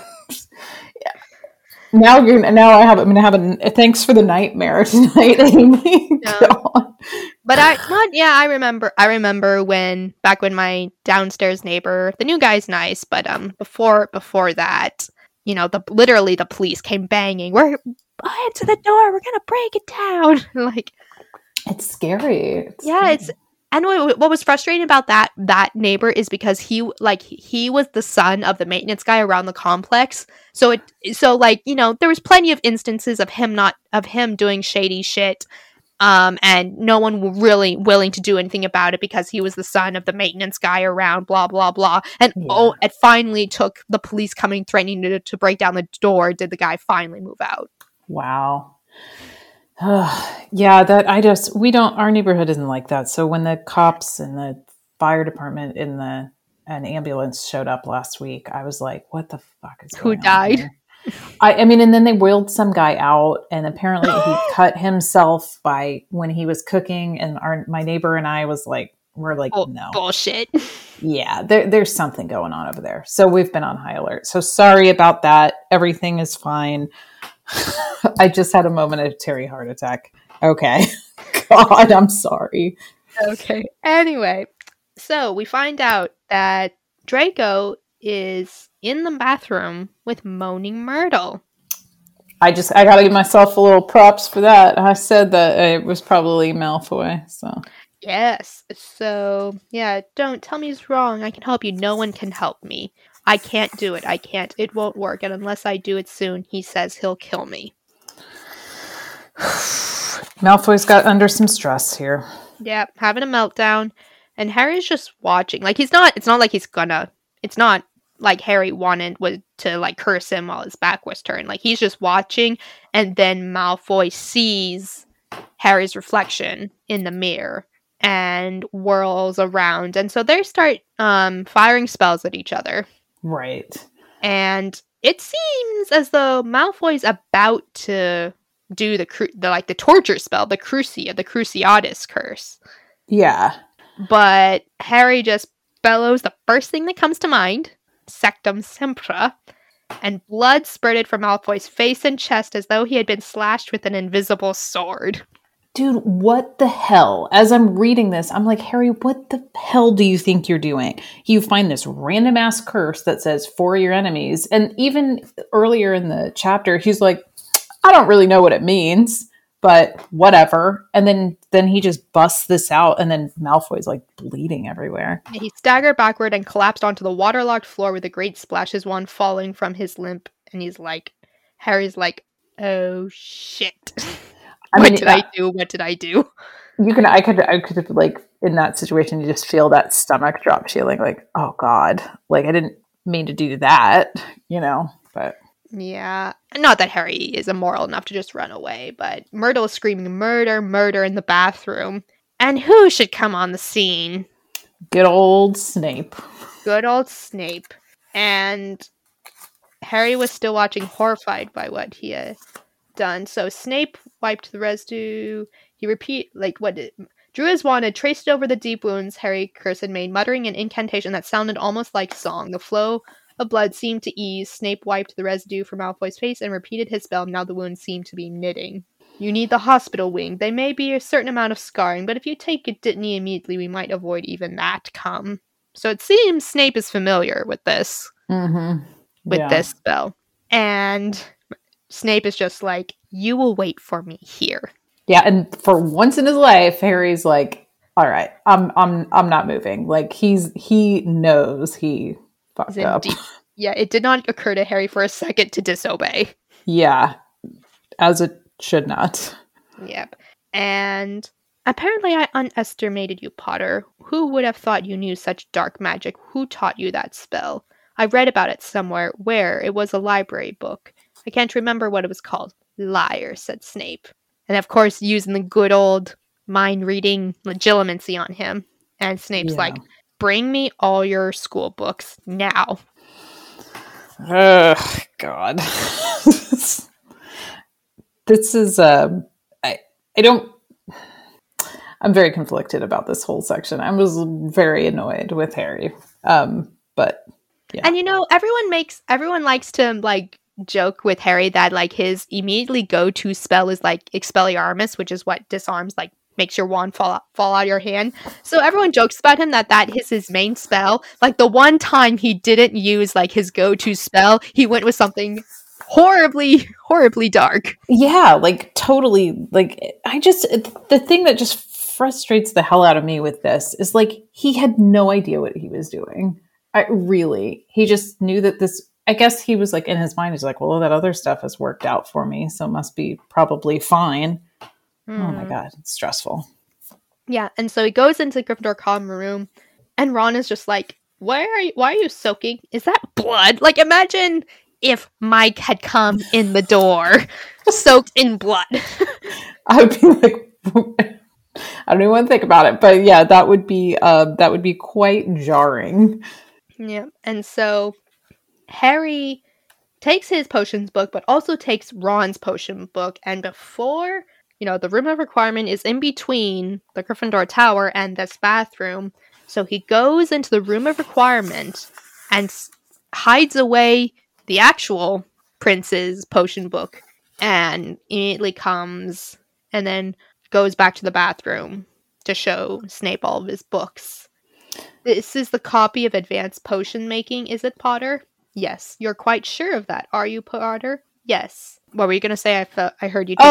Now I'm gonna have a thanks for the nightmare tonight, Amy. But I remember when my downstairs neighbor, the new guy's nice, but before that, literally the police came banging. We're into the door. We're gonna break it down. Like, it's scary. And what was frustrating about that neighbor is because he was the son of the maintenance guy around the complex. So there was plenty of instances of him doing shady shit, and no one really willing to do anything about it because he was the son of the maintenance guy around, blah blah blah. And it finally took the police coming threatening to break down the door did the guy finally move out. Wow. Yeah, our neighborhood isn't like that. So when the cops and the fire department and an ambulance showed up last week, I was like, what the fuck is going on? Who died? Here? I mean, and then they wheeled some guy out, and apparently he cut himself when he was cooking, and my neighbor and I we're like, no. Bullshit. Yeah, there's something going on over there. So we've been on high alert. So sorry about that. Everything is fine. I just had a momentary heart attack. Okay. God, I'm sorry. Okay. Anyway, so we find out that Draco is in the bathroom with Moaning Myrtle. I gotta give myself a little props for that. I said that it was probably Malfoy, so. Yes. So, yeah, don't tell me it's wrong. I can help you. No one can help me. I can't do it. I can't. It won't work. And unless I do it soon, he says he'll kill me. Malfoy's got under some stress here. Yeah, having a meltdown. And Harry's just watching. Like, it's not like Harry wanted to curse him while his back was turned. Like, he's just watching. And then Malfoy sees Harry's reflection in the mirror and whirls around. And so they start firing spells at each other. Right. And it seems as though Malfoy's about to do the torture spell, the Cruciatus curse. Yeah. But Harry just bellows the first thing that comes to mind, Sectum Sempra, and blood spurted from Malfoy's face and chest as though he had been slashed with an invisible sword. Dude, what the hell? As I'm reading this, I'm like, Harry, what the hell do you think you're doing? You find this random ass curse that says for your enemies. And even earlier in the chapter, he's like, I don't really know what it means, but whatever. And then he just busts this out, and then Malfoy's like bleeding everywhere. He staggered backward and collapsed onto the waterlogged floor with a great splashes wand falling from his limp. And Harry's like, oh shit. What did I do? I could have like in that situation, you just feel that stomach drop feeling like, oh God, like I didn't mean to do that, but. Yeah. Not that Harry is immoral enough to just run away, but Myrtle is screaming murder, murder in the bathroom. And who should come on the scene? Good old Snape. Good old Snape. And Harry was still watching, horrified by what he had done. So Snape wiped the residue. He drew his wand and traced it over the deep wounds Harry Curse had made, muttering an incantation that sounded almost like song. The flow of blood seemed to ease. Snape wiped the residue from Malfoy's face and repeated his spell. Now the wound seemed to be knitting. You need the hospital wing. There may be a certain amount of scarring, but if you take a Dittany immediately, we might avoid even that come. So it seems Snape is familiar with this. Mm-hmm. This spell. And Snape is just like, you will wait for me here. Yeah, and for once in his life, Harry's like, all right, I'm not moving. Like he knows he fucked up. Yeah, it did not occur to Harry for a second to disobey. Yeah, as it should not. Yep. And apparently I underestimated you, Potter. Who would have thought you knew such dark magic? Who taught you that spell? I read about it somewhere. Where? It was a library book. I can't remember what it was called. Liar, said Snape. And of course, using the good old mind-reading legitimacy on him. And Snape's like, bring me all your school books now. Oh, God. This is, I'm very conflicted about this whole section. I was very annoyed with Harry. But yeah. And everyone likes to like joke with Harry that like his immediately go-to spell is like Expelliarmus, which is what disarms, like makes your wand fall out of your hand. So everyone jokes about him that is his main spell. Like the one time he didn't use like his go-to spell, he went with something horribly dark. Yeah, like totally. Like the thing that just frustrates the hell out of me with this is like he had no idea what he was doing. He just knew that this, I guess he was like in his mind, he's like, well, that other stuff has worked out for me, so it must be probably fine. Oh my God, it's stressful. Yeah, and so he goes into the Gryffindor common room, and Ron is just like, why are you soaking? Is that blood? Like, imagine if Mike had come in the door soaked in blood. I would be like, I don't even want to think about it, but yeah, that would be quite jarring. Yeah, and so Harry takes his potions book, but also takes Ron's potion book, and before, the room of requirement is in between the Gryffindor tower and this bathroom, so he goes into the room of requirement and hides away the actual prince's potion book, and immediately comes and then goes back to the bathroom to show Snape all of his books. This is the copy of Advanced Potion Making, is it, Potter? Yes. You're quite sure of that, are you, Potter? Yes. What were you going to say? I heard you take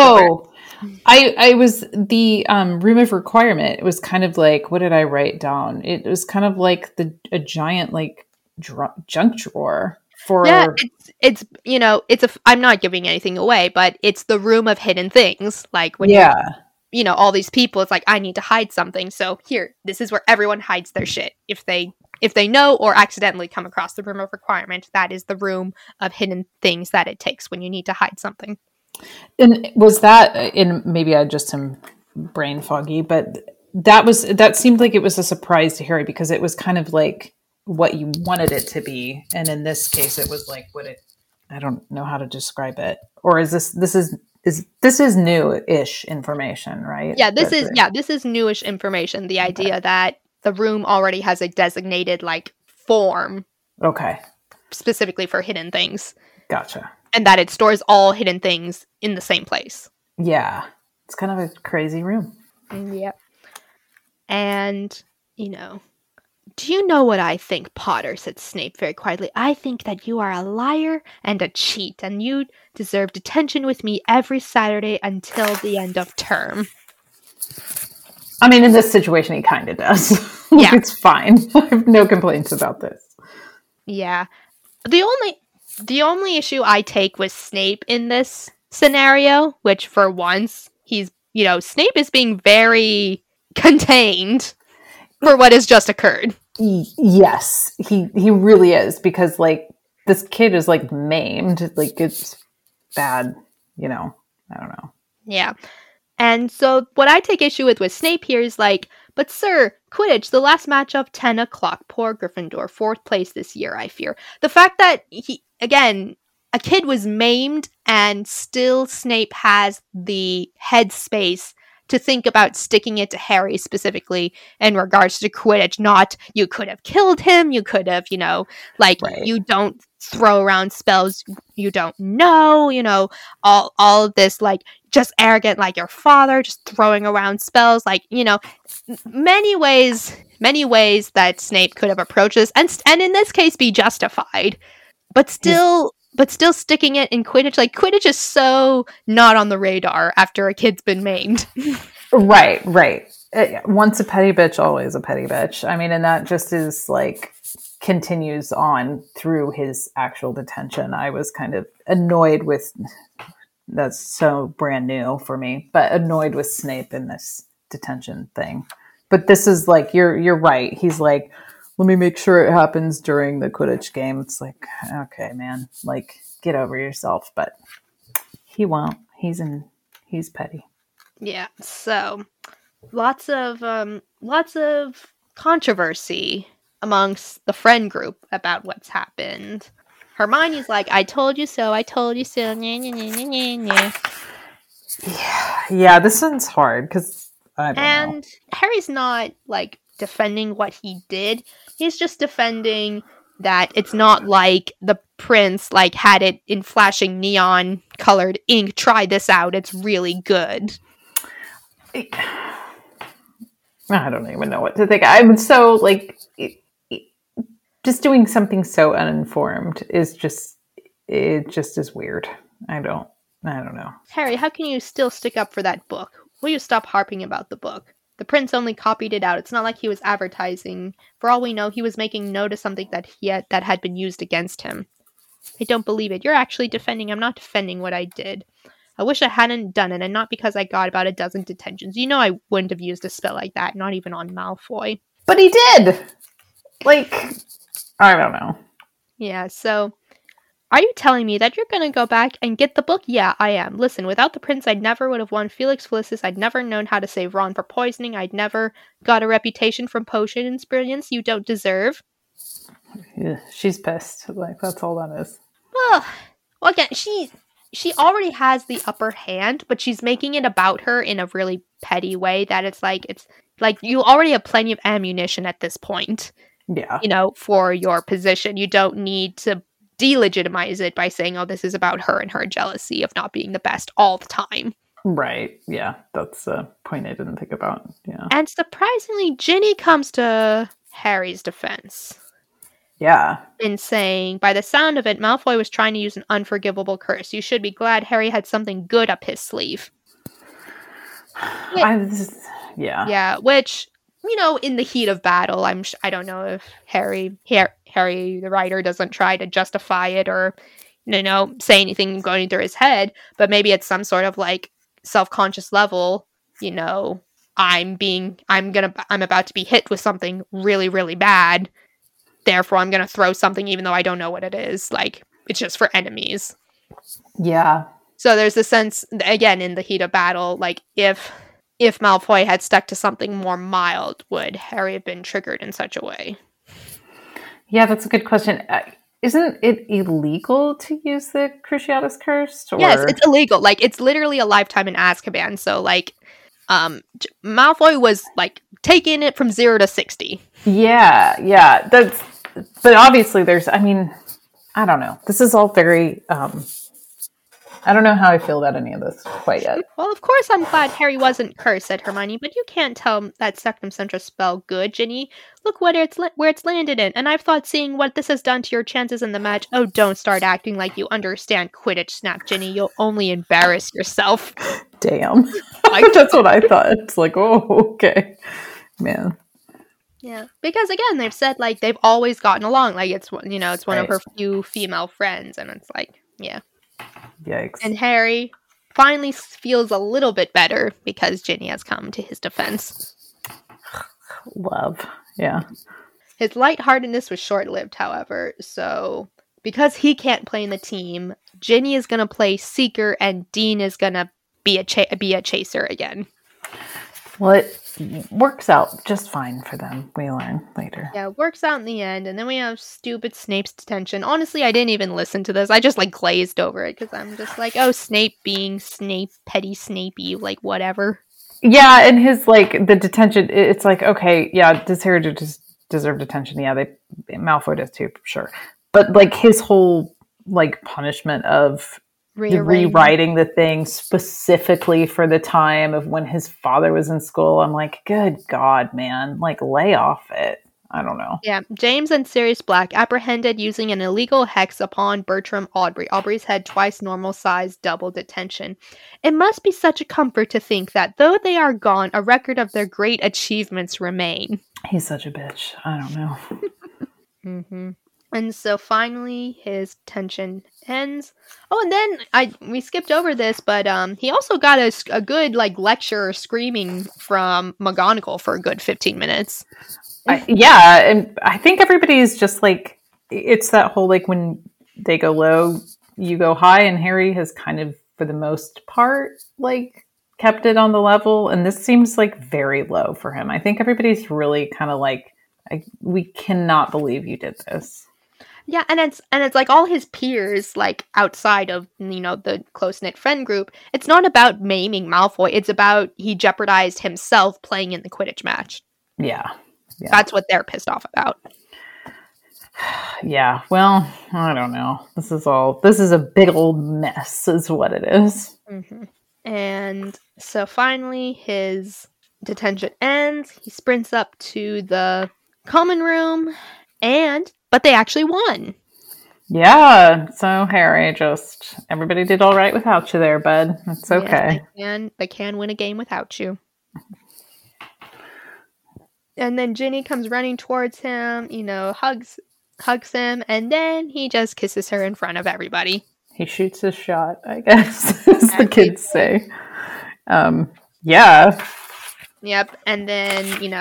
I was the room of requirement. It was kind of like, what did I write down? It was kind of like a giant like junk drawer for. Yeah, it's I'm not giving anything away, but it's the room of hidden things. Like when all these people, it's like, I need to hide something. So here, this is where everyone hides their shit. If they know or accidentally come across the room of requirement, that is the room of hidden things that it takes when you need to hide something. And was that in, maybe I just am brain foggy, but that seemed like it was a surprise to Harry because it was kind of like what you wanted it to be. And in this case, it was like I don't know how to describe it. Or is this is new-ish information, right? Yeah, this is newish information. The idea that the room already has a designated like form. Okay. Specifically for hidden things. Gotcha. And that it stores all hidden things in the same place. Yeah. It's kind of a crazy room. Yep. And, do you know what I think, Potter? Said Snape very quietly. I think that you are a liar and a cheat, and you deserve detention with me every Saturday until the end of term. I mean, in this situation, he kind of does. Yeah. It's fine. I have no complaints about this. Yeah. The only issue I take with Snape in this scenario, which for once, he's, Snape is being very contained for what has just occurred. Yes, he really is, because like this kid is like maimed, like it's bad, I don't know. Yeah. And so what I take issue with Snape here is like, but sir, Quidditch, the last match of 10 o'clock, poor Gryffindor, 4th place this year, I fear. The fact that a kid was maimed and still Snape has the headspace to think about sticking it to Harry specifically in regards to Quidditch, not you could have killed him, you could have, right. You don't throw around spells you don't know, all of this, like, just arrogant like your father, just throwing around spells, like, many ways that Snape could have approached this, and in this case be justified, but still sticking it in Quidditch. Like, Quidditch is so not on the radar after a kid's been maimed. Right. Once a petty bitch, always a petty bitch. I mean, and that just is like continues on through his actual detention. I was kind of annoyed with that's so brand new for me, but annoyed with Snape in this detention thing. But this is like you're right. He's like, let me make sure it happens during the Quidditch game. It's like, okay, man, like get over yourself. But he won't. He's petty. Yeah. So lots of controversy amongst the friend group about what's happened. Hermione's like, I told you so, I told you so. Nye, nye, nye, nye, nye. Yeah, this one's hard because I don't know. Harry's not like defending what he did. He's just defending that it's not like the prince like had it in flashing neon colored ink. Try this out. It's really good. I don't even know what to think. I'm so like just doing something so uninformed is just is weird. I don't know. Harry, how can you still stick up for that book? Will you stop harping about the book? The prince only copied it out. It's not like he was advertising. For all we know, he was making note of something that had been used against him. I don't believe it. You're actually defending. I'm not defending what I did. I wish I hadn't done it, and not because I got about a dozen detentions. You know I wouldn't have used a spell like that, not even on Malfoy. But he did! Like, I don't know. Yeah, so are you telling me that you're going to go back and get the book? Yeah, I am. Listen, without the prince, I never would have won Felix Felicis. I'd never known how to save Ron for poisoning. I'd never got a reputation from potion brilliance you don't deserve. Yeah, she's pissed. Like, that's all that is. Well again, she already has the upper hand, but she's making it about her in a really petty way that it's like you already have plenty of ammunition at this point. Yeah. You know, for your position. You don't need to delegitimize it by saying, oh, this is about her and her jealousy of not being the best all the time. Right. Yeah. That's a point I didn't think about. Yeah. And surprisingly, Ginny comes to Harry's defense. Yeah. In saying, by the sound of it, Malfoy was trying to use an unforgivable curse. You should be glad Harry had something good up his sleeve. Yeah, which, you know, in the heat of battle, I don't know if Harry, the writer, doesn't try to justify it or, you know, say anything going through his head, but maybe it's some sort of like self-conscious level, you know, I'm about to be hit with something really, really bad. Therefore, I'm going to throw something even though I don't know what it is. Like, it's just for enemies. Yeah. So there's a sense, again, in the heat of battle, like, if Malfoy had stuck to something more mild, would Harry have been triggered in such a way? Yeah, that's a good question. Isn't it illegal to use the Cruciatus Curse? Or... Yes, it's illegal. Like, it's literally a lifetime in Azkaban. So, like, Malfoy was, like, taking it from 0 to 60. Yeah. But obviously I don't know. This is all very, I don't know how I feel about any of this quite yet. Well, of course I'm glad Harry wasn't cursed, said Hermione, but you can't tell that Sectum Sempra spell good, Ginny. Look where it's landed in, and I've thought seeing what this has done to your chances in the match. Oh, don't start acting like you understand Quidditch, snapped Ginny. You'll only embarrass yourself. Damn. That's what I thought. It's like, oh, okay. Man. Yeah, because again, they've said like they've always gotten along. Like it's one of her few female friends, and it's like, yeah. Yikes. And Harry finally feels a little bit better because Ginny has come to his defense. Love, yeah. His lightheartedness was short-lived, however. So because he can't play in the team, Ginny is gonna play Seeker, and Dean is gonna be a chaser again. Well, it works out just fine for them, we learn later. Yeah, it works out in the end, and then we have stupid Snape's detention. Honestly, I didn't even listen to this. I just, like, glazed over it, because I'm just like, oh, Snape being Snape, petty Snapey, like, whatever. Yeah, and his, like, the detention, it's like, okay, yeah, does Harry deserve detention? Yeah, Malfoy does too, for sure. But, like, his whole, like, punishment of rewriting the thing specifically for the time of when his father was in school. I'm like, good God, man, like lay off it. I don't know. Yeah, James and Sirius Black apprehended using an illegal hex upon Bertram Aubrey. Aubrey's had twice normal size, double detention. It must be such a comfort to think that, though they are gone, a record of their great achievements remain. He's such a bitch. I don't know. Mm-hmm. And so finally, his detention ends. Oh, and then we skipped over this, but he also got a good lecture screaming from McGonagall for a good 15 minutes. Yeah, and I think everybody's just it's that whole when they go low, you go high, and Harry has kind of, for the most part, kept it on the level, and this seems very low for him. I think everybody's really kind of we cannot believe you did this. Yeah, and it's all his peers, outside of the close-knit friend group. It's not about maiming Malfoy. It's about he jeopardized himself playing in the Quidditch match. Yeah. That's what they're pissed off about. Yeah, well, I don't know. This is a big old mess, is what it is. Mm-hmm. And so finally, his detention ends. He sprints up to the common room, but they actually won. Yeah, so Harry, everybody did all right without you there, bud. It's okay. Yes, they can win a game without you. And then Ginny comes running towards him, hugs him, and then he just kisses her in front of everybody. He shoots his shot, I guess, as the kids say. Yeah. Yep. And then,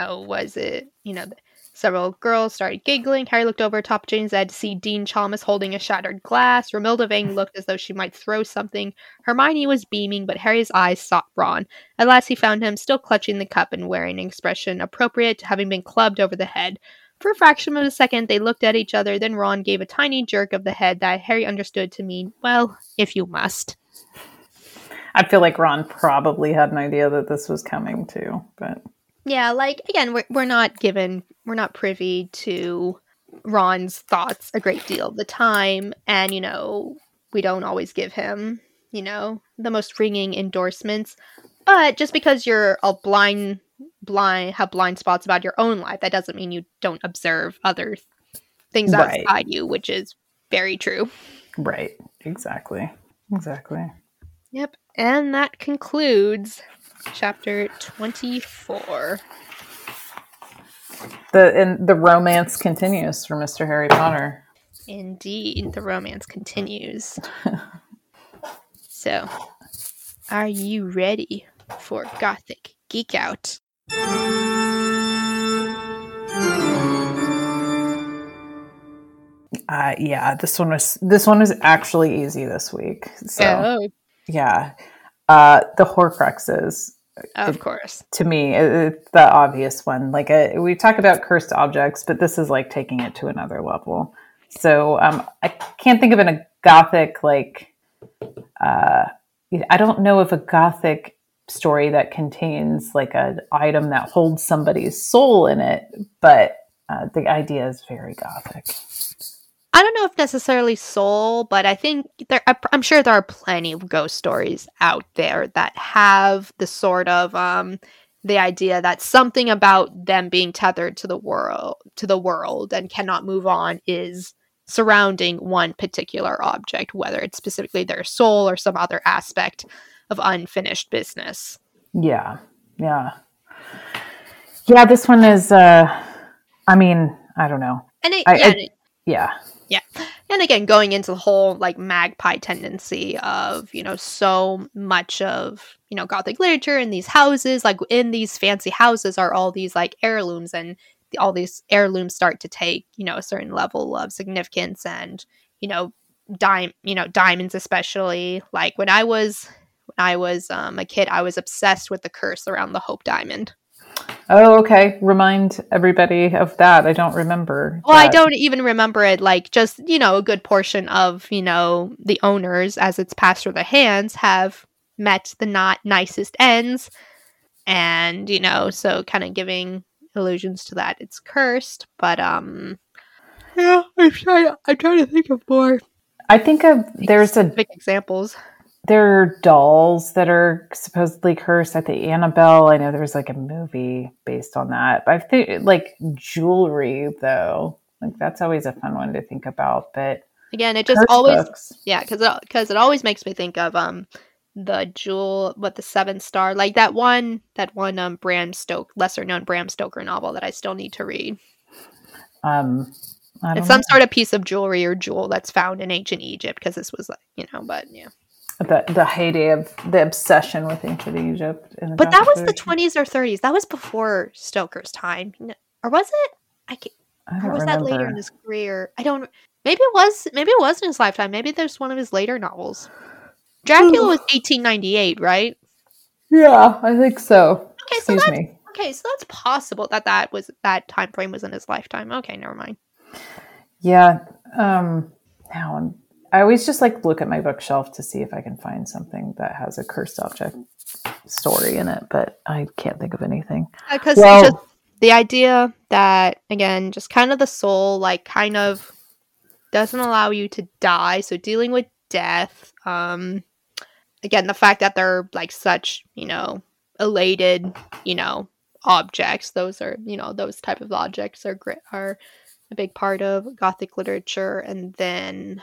several girls started giggling. Harry looked over top of Ginny's head to see Dean Chalmers holding a shattered glass. Romilda Vane looked as though she might throw something. Hermione was beaming, but Harry's eyes sought Ron. At last he found him still clutching the cup and wearing an expression appropriate to having been clubbed over the head. For a fraction of a second, they looked at each other, then Ron gave a tiny jerk of the head that Harry understood to mean, well, if you must. I feel like Ron probably had an idea that this was coming too, but... Yeah, again, we're not privy to Ron's thoughts a great deal of the time, and, we don't always give him, the most ringing endorsements, but just because you're have blind spots about your own life, that doesn't mean you don't observe other things outside you, which is very true. Right, exactly. Yep, and that concludes Chapter 24. The romance continues for Mr. Harry Potter. Indeed, the romance continues. So, are you ready for Gothic Geek Out? Yeah, this one was actually easy this week. So, yeah. The Horcruxes. Of course. To me, it's the obvious one. We talk about cursed objects, but this is taking it to another level. So I can't think of a Gothic, I don't know of a Gothic story that contains an item that holds somebody's soul in it, but the idea is very Gothic. I don't know if necessarily soul, but I think I'm sure there are plenty of ghost stories out there that have the sort of the idea that something about them being tethered to the world and cannot move on is surrounding one particular object, whether it's specifically their soul or some other aspect of unfinished business. Yeah. This one is I don't know. Yeah. And again, going into the whole magpie tendency of, so much of, Gothic literature in these houses, in these fancy houses are all these heirlooms, and all these heirlooms start to take, a certain level of significance, and, diamonds especially. When I was a kid, I was obsessed with the curse around the Hope Diamond. Oh, okay. Remind everybody of that. I don't remember. Well, I don't even remember it. Just, a good portion of, the owners, as it's passed through their hands, have met the not nicest ends. And, so kind of giving allusions to that. It's cursed, but, yeah, I'm trying to think of more. I think there's specific examples. They're dolls that are supposedly cursed at the Annabelle. I know there was like a movie based on that. But I think like jewelry though, like that's always a fun one to think about. But again, it just curse always books. because it always makes me think of the jewel what the seven star like that one Bram Stoker lesser known Bram Stoker novel that I still need to read. I It's don't some know. sort of piece of jewelry or jewel that's found in ancient Egypt because this was like, but yeah. The heyday of the obsession with ancient Egypt. But that was the 20s or 30s. That was before Stoker's time. Or was it? I Or don't was that later in remember. his career? I don't. Maybe it was in his lifetime. Maybe there's one of his later novels. Dracula was 1898, right? Yeah, I think so. Okay, Excuse me. Okay, so that's possible that time frame was in his lifetime. Okay, never mind. Yeah. Now I always just like look at my bookshelf to see if I can find something that has a cursed object story in it, but I can't think of anything. Because just the idea that again, just kind of the soul, like kind of doesn't allow you to die. So dealing with death. Again, the fact that they're like such, elated, objects. Those are, those type of objects are a big part of Gothic literature. And then,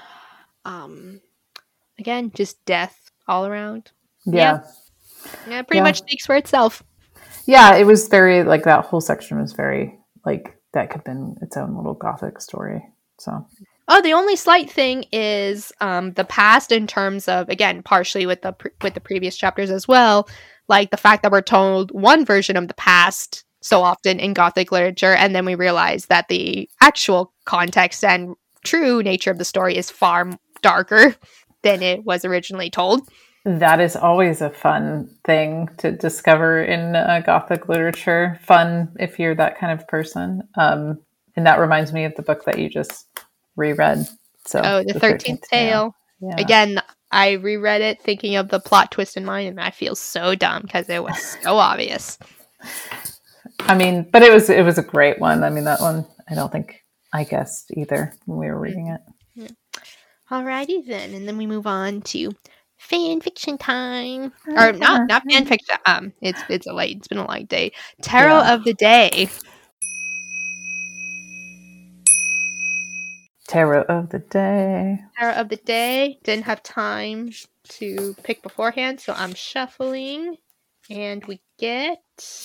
again, just death all around. Yeah. Yeah, pretty much speaks for itself. Yeah, it was very like that whole section was very like that could have been its own little Gothic story. So. Oh, the only slight thing is the past in terms of, again, partially with the previous chapters as well, like the fact that we're told one version of the past so often in Gothic literature, and then we realize that the actual context and true nature of the story is far darker than it was originally told. That is always a fun thing to discover in Gothic literature. Fun if you're that kind of person. And that reminds me of the book that you just reread. So the 13th Tale. Yeah. Again, I reread it thinking of the plot twist in mind, and I feel so dumb because it was so obvious. I mean, but it was a great one. I mean, that one I don't think I guessed either when we were reading it. Yeah. Alrighty then, and then we move on to fan fiction time, or not fan fiction. It's been a late day. Tarot of the day. Tarot of the day. Tarot of the day. Didn't have time to pick beforehand, so I'm shuffling, and we get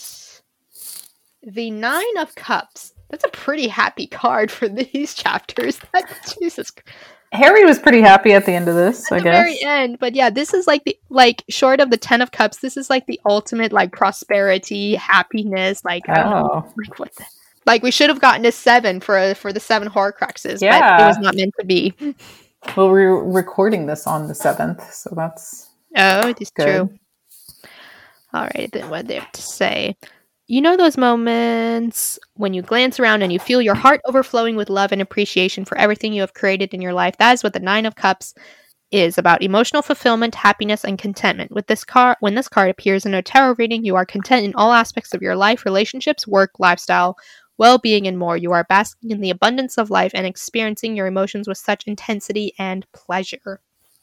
the Nine of Cups. That's a pretty happy card for these chapters. Jesus. Harry was pretty happy at the end of this, I guess. At the very end, but yeah, this is like short of the 10 of Cups. This is like the ultimate like prosperity, happiness. Like like what? Like we should have gotten a 7 for the 7 Horcruxes, but it was not meant to be. Well, we're recording this on the 7th, so that's it is true. All right, then what do they have to say? You know those moments when you glance around and you feel your heart overflowing with love and appreciation for everything you have created in your life. That is what the Nine of Cups is about: emotional fulfillment, happiness, and contentment. With this card, when this card appears in a tarot reading, you are content in all aspects of your life, relationships, work, lifestyle, well-being, and more. You are basking in the abundance of life and experiencing your emotions with such intensity and pleasure.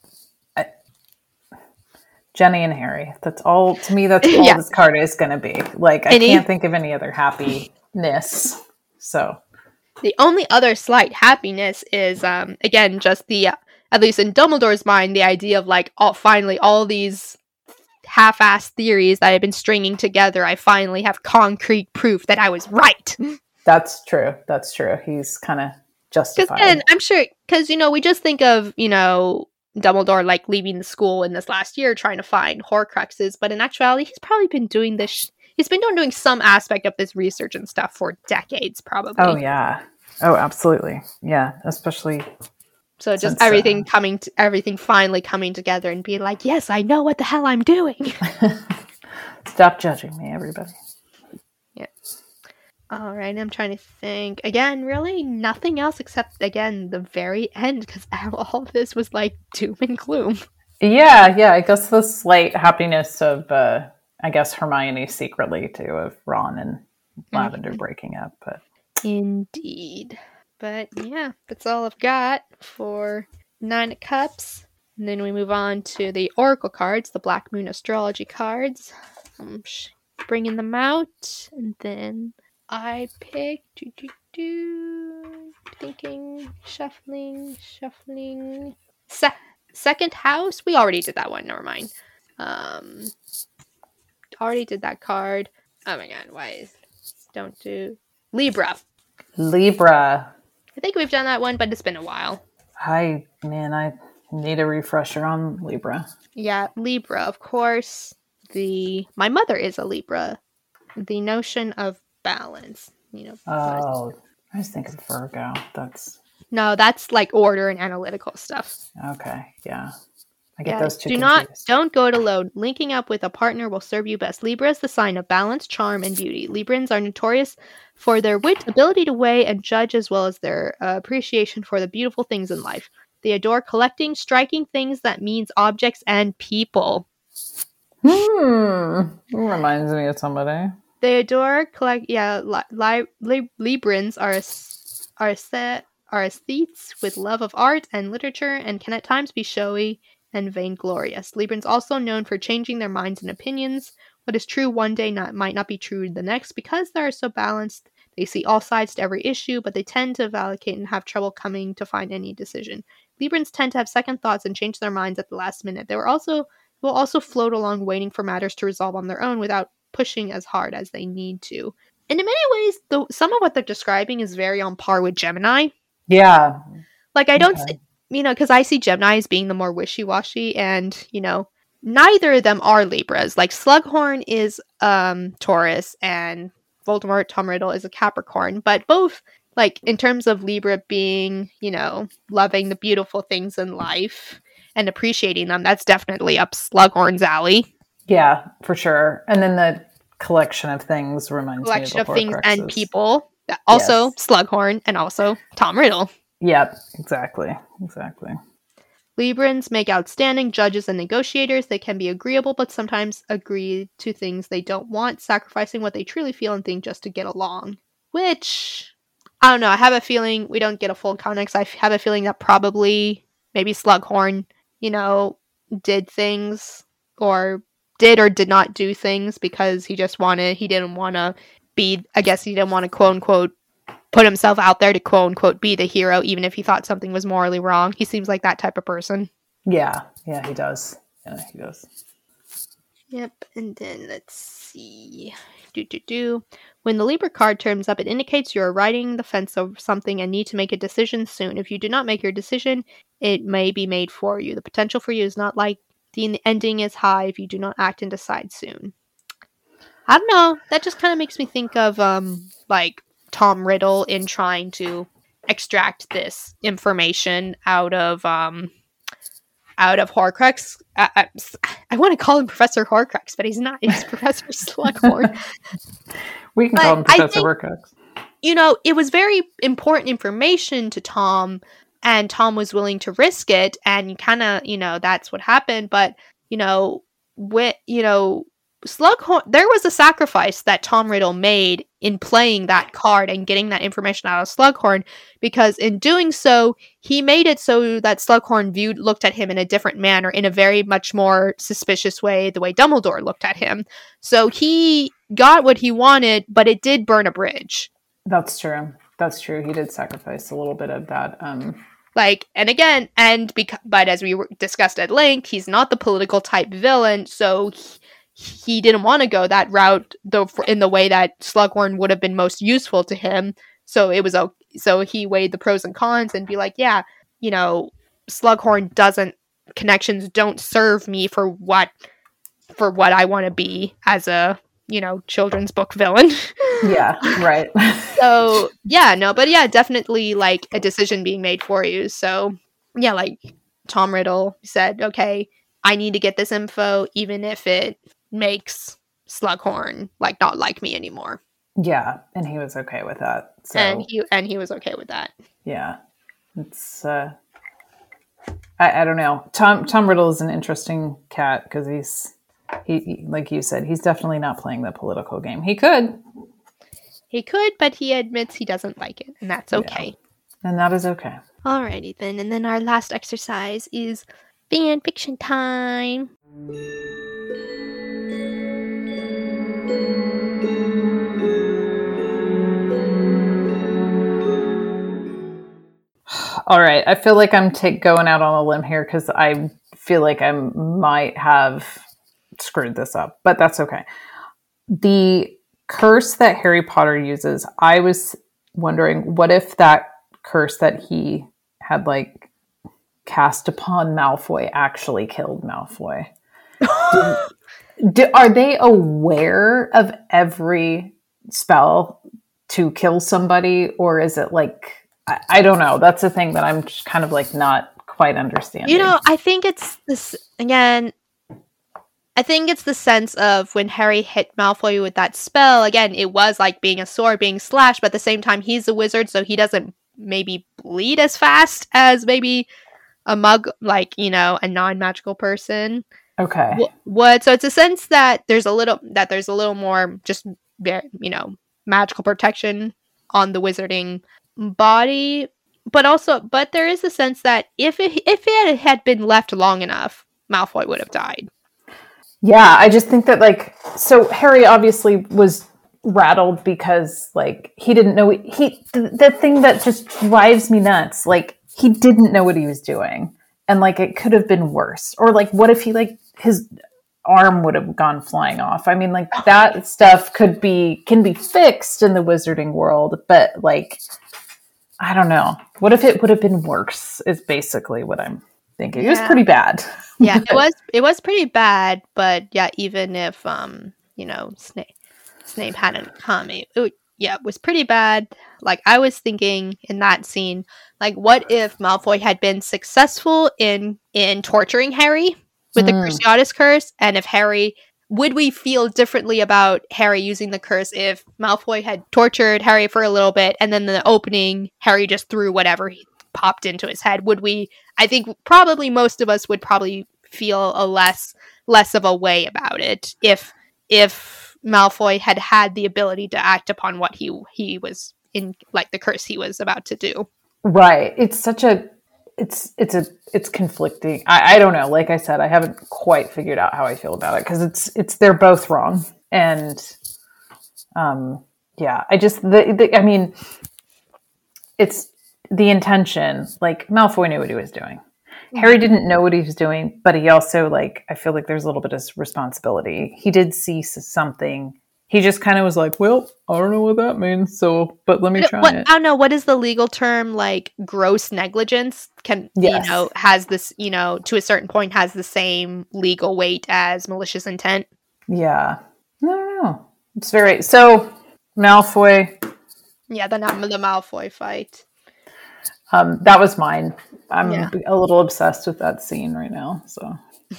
Jenny and Harry. That's all, to me, that's all this card is going to be. Like, I can't think of any other happiness. So. The only other slight happiness is, again, just the, at least in Dumbledore's mind, the idea of, like, finally all these half-assed theories that I've been stringing together, I finally have concrete proof that I was right. That's true. That's true. He's kind of justified. And I'm sure, because, we just think of, Dumbledore like leaving the school in this last year trying to find Horcruxes, but in actuality he's probably been doing this he's been doing some aspect of this research and stuff for decades probably. Oh yeah. Oh absolutely. Yeah, especially so just everything finally coming together and being like, yes, I know what the hell I'm doing. Stop judging me, everybody. Yeah. All right, I'm trying to think. Again, really nothing else except, again, the very end, because all this was like doom and gloom. Yeah, I guess the slight happiness of, I guess, Hermione secretly, too, of Ron and Lavender breaking up. But indeed. But yeah, that's all I've got for Nine of Cups. And then we move on to the Oracle cards, the Black Moon Astrology cards. Bringing them out, and then I pick. Thinking, shuffling. Second house. We already did that one. Never mind. Already did that card. Oh my god, why don't do Libra. Libra. I think we've done that one, but it's been a while. I need a refresher on Libra. Yeah, Libra, of course. My mother is a Libra. The notion of balance. Oh, I was thinking Virgo. That's like order and analytical stuff. Okay, yeah. I get those two Don't go it alone. Linking up with a partner will serve you best. Libra is the sign of balance, charm, and beauty. Librans are notorious for their wit, ability to weigh and judge, as well as their appreciation for the beautiful things in life. They adore collecting striking things that means objects and people. Reminds me of somebody. They adore collect. Yeah, Librans are aesthetes with love of art and literature, and can at times be showy and vainglorious. Librans also known for changing their minds and opinions. What is true one day might not be true the next. Because they are so balanced, they see all sides to every issue, but they tend to validate and have trouble coming to find any decision. Librans tend to have second thoughts and change their minds at the last minute. They will also float along waiting for matters to resolve on their own without pushing as hard as they need to. And in many ways, some of what they're describing is very on par with Gemini. Yeah. Like, I don't... Okay. Because I see Gemini as being the more wishy-washy, and, neither of them are Libras. Like, Slughorn is Taurus, and Voldemort, Tom Riddle, is a Capricorn. But both, like, in terms of Libra being, loving the beautiful things in life and appreciating them, that's definitely up Slughorn's alley. Yeah, for sure. And then the collection of things reminds me of the things and people. Also Slughorn, and also Tom Riddle. Yep, exactly. Librans make outstanding judges and negotiators. They can be agreeable, but sometimes agree to things they don't want, sacrificing what they truly feel and think just to get along. Which, I don't know, I have a feeling we don't get a full context. I have a feeling that probably, maybe Slughorn, did things, or did not do things because he didn't want to be, I guess he didn't want to quote unquote put himself out there to quote unquote be the hero, even if he thought something was morally wrong. He seems like that type of person. Yeah, he does. Yep, and then let's see. When the Libra card turns up, it indicates you're riding the fence over something and need to make a decision soon. If you do not make your decision, it may be made for you. The potential for you is not like the ending is high if you do not act and decide soon. I don't know. That just kind of makes me think of like Tom Riddle in trying to extract this information out of Horcrux. I want to call him Professor Horcrux, but he's not. He's Professor Slughorn. We can call him Professor Horcrux. It was very important information to Tom, and Tom was willing to risk it, and kind of, that's what happened. But, Slughorn, there was a sacrifice that Tom Riddle made in playing that card and getting that information out of Slughorn, because in doing so, he made it so that Slughorn looked at him in a different manner, in a very much more suspicious way, the way Dumbledore looked at him. So he got what he wanted, but it did burn a bridge. That's true. He did sacrifice a little bit of that. But as we discussed at length, he's not the political type villain, so he didn't want to go that route, though, in the way that Slughorn would have been most useful to him. So he weighed the pros and cons and be like, yeah, Slughorn connections don't serve me for what I want to be as a, children's book villain. Yeah, right. So, definitely like a decision being made for you. So, yeah, like Tom Riddle said, okay, I need to get this info, even if it makes Slughorn not like me anymore. Yeah, and he was okay with that. So. And he was okay with that. Yeah, it's I don't know. Tom Riddle is an interesting cat because he like you said, he's definitely not playing the political game. He could, but he admits he doesn't like it, and that's okay. Yeah. And that is okay. Alrighty then, and then our last exercise is Fan fiction time. All right, I feel like I'm going out on a limb here because I feel like I might have screwed this up, but that's okay. The curse that Harry Potter uses, I was wondering, what if that curse that he had like cast upon Malfoy actually killed Malfoy? Are they aware of every spell to kill somebody, or is it like, I don't know. That's the thing that I'm just kind of like not quite understanding. You know, I think it's this again. I think it's the sense of when Harry hit Malfoy with that spell. Again, it was like being a sword being slashed, but at the same time, he's a wizard, so he doesn't maybe bleed as fast as maybe a mug, like, you know, a non-magical person. Okay. What? So it's a sense that there's a little more just, you know, magical protection on the wizarding body, but there is a sense that if it had been left long enough, Malfoy would have died. Yeah, I just think that, like, so Harry obviously was rattled because, like, he didn't know the thing that just drives me nuts, like, he didn't know what he was doing, and like it could have been worse. Or like, what if he, like, his arm would have gone flying off? I mean, like, that stuff can be fixed in the wizarding world, but like, I don't know. What if it would have been worse is basically what I'm thinking. Yeah. It was pretty bad. Yeah, it was pretty bad, but yeah, even if you know, Snape hadn't come, it was pretty bad. Like, I was thinking in that scene, like, what if Malfoy had been successful in torturing Harry with the Cruciatus curse, and if Harry, would we feel differently about Harry using the curse if Malfoy had tortured Harry for a little bit, and then in the opening, Harry just threw whatever he popped into his head? Would we? I think probably most of us would probably feel a less of a way about it if Malfoy had the ability to act upon what he was in, like, the curse he was about to do. Right. It's such a it's conflicting. I don't know. Like I said, I haven't quite figured out how I feel about it because it's they're both wrong. And yeah, I just I mean, it's the intention. Like, Malfoy knew what he was doing. Harry didn't know what he was doing, but he also, like, I feel like there's a little bit of responsibility. He did see something. He just kind of was like, well, I don't know what that means, so, but let me try it. I don't know, what is the legal term? Like, gross negligence you know, has this, you know, to a certain point has the same legal weight as malicious intent. Yeah. I don't know. It's very, so, Malfoy. Yeah, the Malfoy fight. That was mine. I'm a little obsessed with that scene right now, so.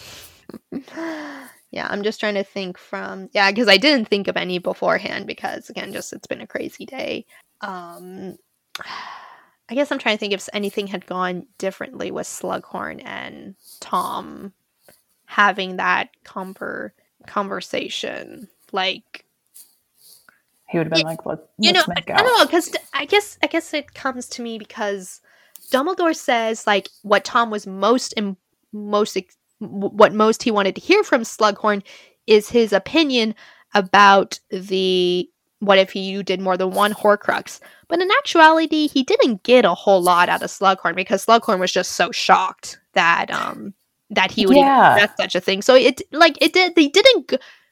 Yeah, I'm just trying to think because I didn't think of any beforehand because, again, just it's been a crazy day. I guess I'm trying to think if anything had gone differently with Slughorn and Tom having that conversation. Like, he would have been like, let's make out. I don't know, because I guess it comes to me because Dumbledore says, like, what Tom was what most he wanted to hear from Slughorn is his opinion about what if you did more than one Horcrux. But in actuality, he didn't get a whole lot out of Slughorn because Slughorn was just so shocked that he would even suggest such a thing. So they didn't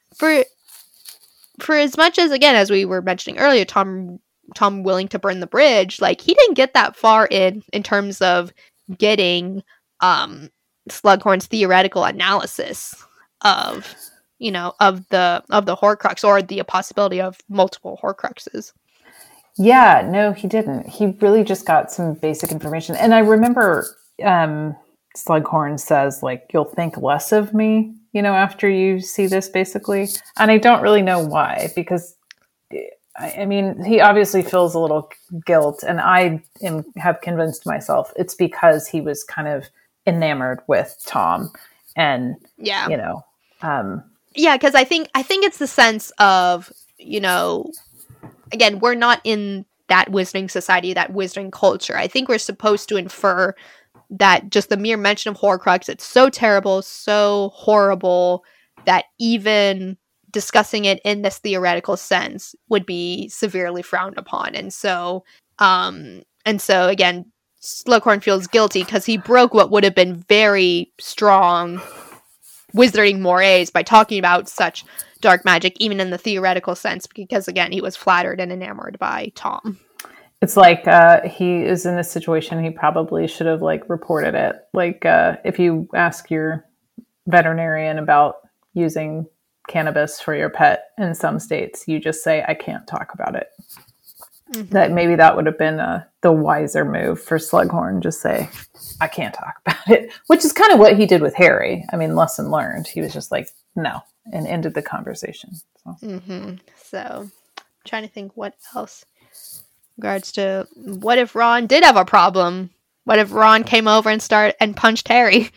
for as much as, again, as we were mentioning earlier, Tom willing to burn the bridge, like, he didn't get that far in terms of getting Slughorn's theoretical analysis of, you know, of the Horcrux, or the possibility of multiple Horcruxes. Yeah, no, he didn't. He really just got some basic information. And I remember Slughorn says, like, you'll think less of me, you know, after you see this, basically. And I don't really know why, because, I mean, he obviously feels a little guilt, and I have convinced myself it's because he was kind of enamored with Tom, and you know, because I think it's the sense of, you know, again, we're not in that wizarding society, that wizarding culture. I think we're supposed to infer that just the mere mention of Horcrux, it's so terrible, so horrible that even discussing it in this theoretical sense would be severely frowned upon. And so again, Slughorn feels guilty because he broke what would have been very strong wizarding mores by talking about such dark magic, even in the theoretical sense, because again, he was flattered and enamored by Tom. It's like he is in this situation. He probably should have like reported it. Like if you ask your veterinarian about using cannabis for your pet in some states, you just say, I can't talk about it. Mm-hmm. That maybe that would have been the wiser move for Slughorn. Just say, I can't talk about it, which is kind of what he did with Harry. I mean, lesson learned. He was just like, no, and ended the conversation. So I'm trying to think what else. In regards to what if Ron did have a problem? What if Ron came over and punched Harry?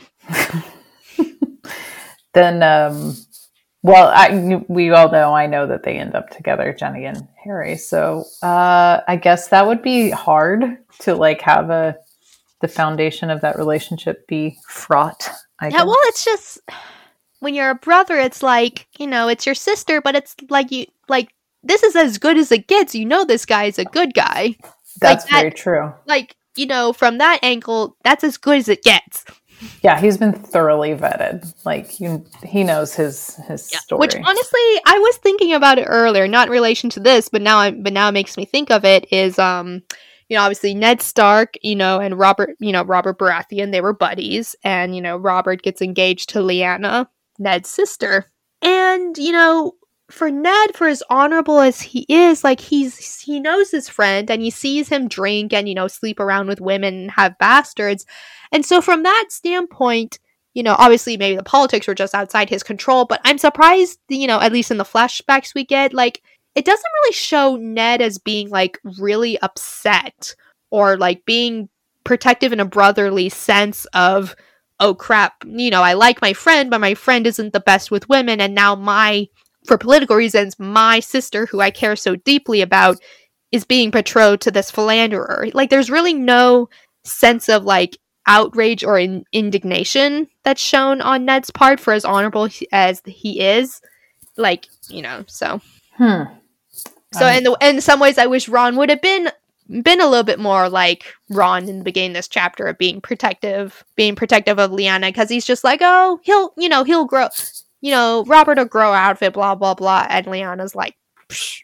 Then, well, we all know, I know that they end up together, Jenny and Harry. So I guess that would be hard to like have the foundation of that relationship be fraught. I guess. Well, it's just when you're a brother, it's like, it's your sister, but it's like this is as good as it gets. This guy is a good guy. That's very true. Like, from that angle, that's as good as it gets. Yeah, he's been thoroughly vetted. Like, he knows his story. Which, honestly, I was thinking about it earlier, not in relation to this, but now it makes me think of it, is, obviously Ned Stark, and Robert Baratheon, they were buddies, and, Robert gets engaged to Lyanna, Ned's sister. And, for Ned, for as honorable as he is, like, he knows his friend, and he sees him drink and, sleep around with women and have bastards. And so from that standpoint, obviously maybe the politics were just outside his control, but I'm surprised, at least in the flashbacks we get, like, it doesn't really show Ned as being, like, really upset or, like, being protective in a brotherly sense of, oh, crap, I like my friend, but my friend isn't the best with women, and now for political reasons, my sister, who I care so deeply about, is being betrothed to this philanderer. Like, there's really no sense of, like, outrage or indignation that's shown on Ned's part for as honorable as he is. Like, so. So in some ways, I wish Ron would have been a little bit more like Ron in the beginning of this chapter of being protective of Lyanna, because he's just like, oh, he'll grow, Robert will grow out of it, blah, blah, blah. And Lyanna's like, psh.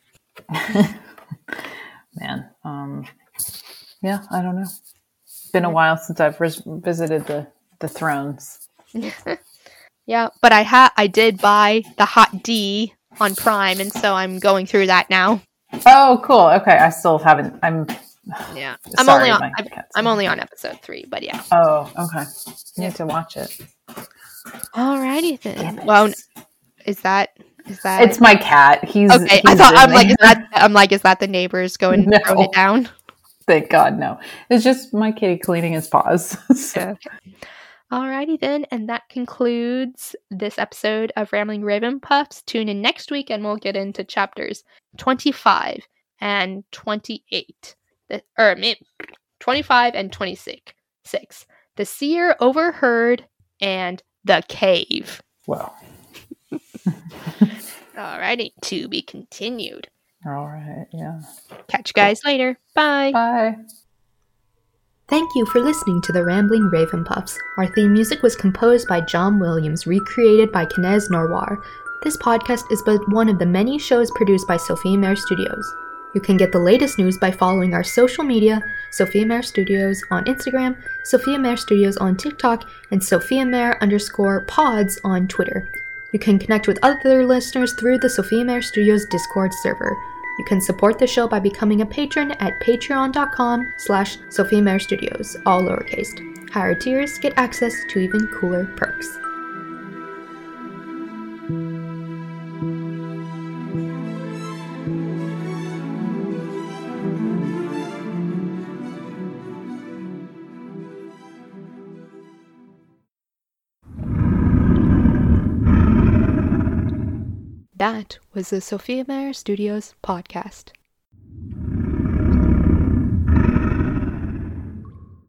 Man, yeah, I don't know. Been a while since I've visited the thrones. Yeah, but I did buy the Hot D on Prime, and so I'm going through that now. Oh, cool. Okay, I still haven't. I'm only on episode 3, but yeah. Oh, okay. You need to watch it. Alrighty then. Well, is that? It's my cat. He's okay. He's I'm like, is that the neighbors going to throw it down? Thank God, no. It's just my kitty cleaning his paws. So. Yeah. Alrighty then, and that concludes this episode of Rambling Raven Puffs. Tune in next week, and we'll get into chapters 25 and 28. 25 and 26. The Seer Overheard and The Cave. Wow. Alrighty, to be continued. All right, yeah. Catch you guys later. Bye. Bye. Thank you for listening to the Rambling Raven Puffs. Our theme music was composed by John Williams, recreated by Kinez Norwar. This podcast is but one of the many shows produced by Sophia Mare Studios. You can get the latest news by following our social media, Sophia Mare Studios on Instagram, Sophia Mare Studios on TikTok, and SophiaMare_pods on Twitter. You can connect with other listeners through the Sophia Mare Studios Discord server. You can support the show by becoming a patron at patreon.com/Sophia Mare Studios, all lowercase. Higher tiers get access to even cooler perks. That was the Sophia Mare Studios podcast.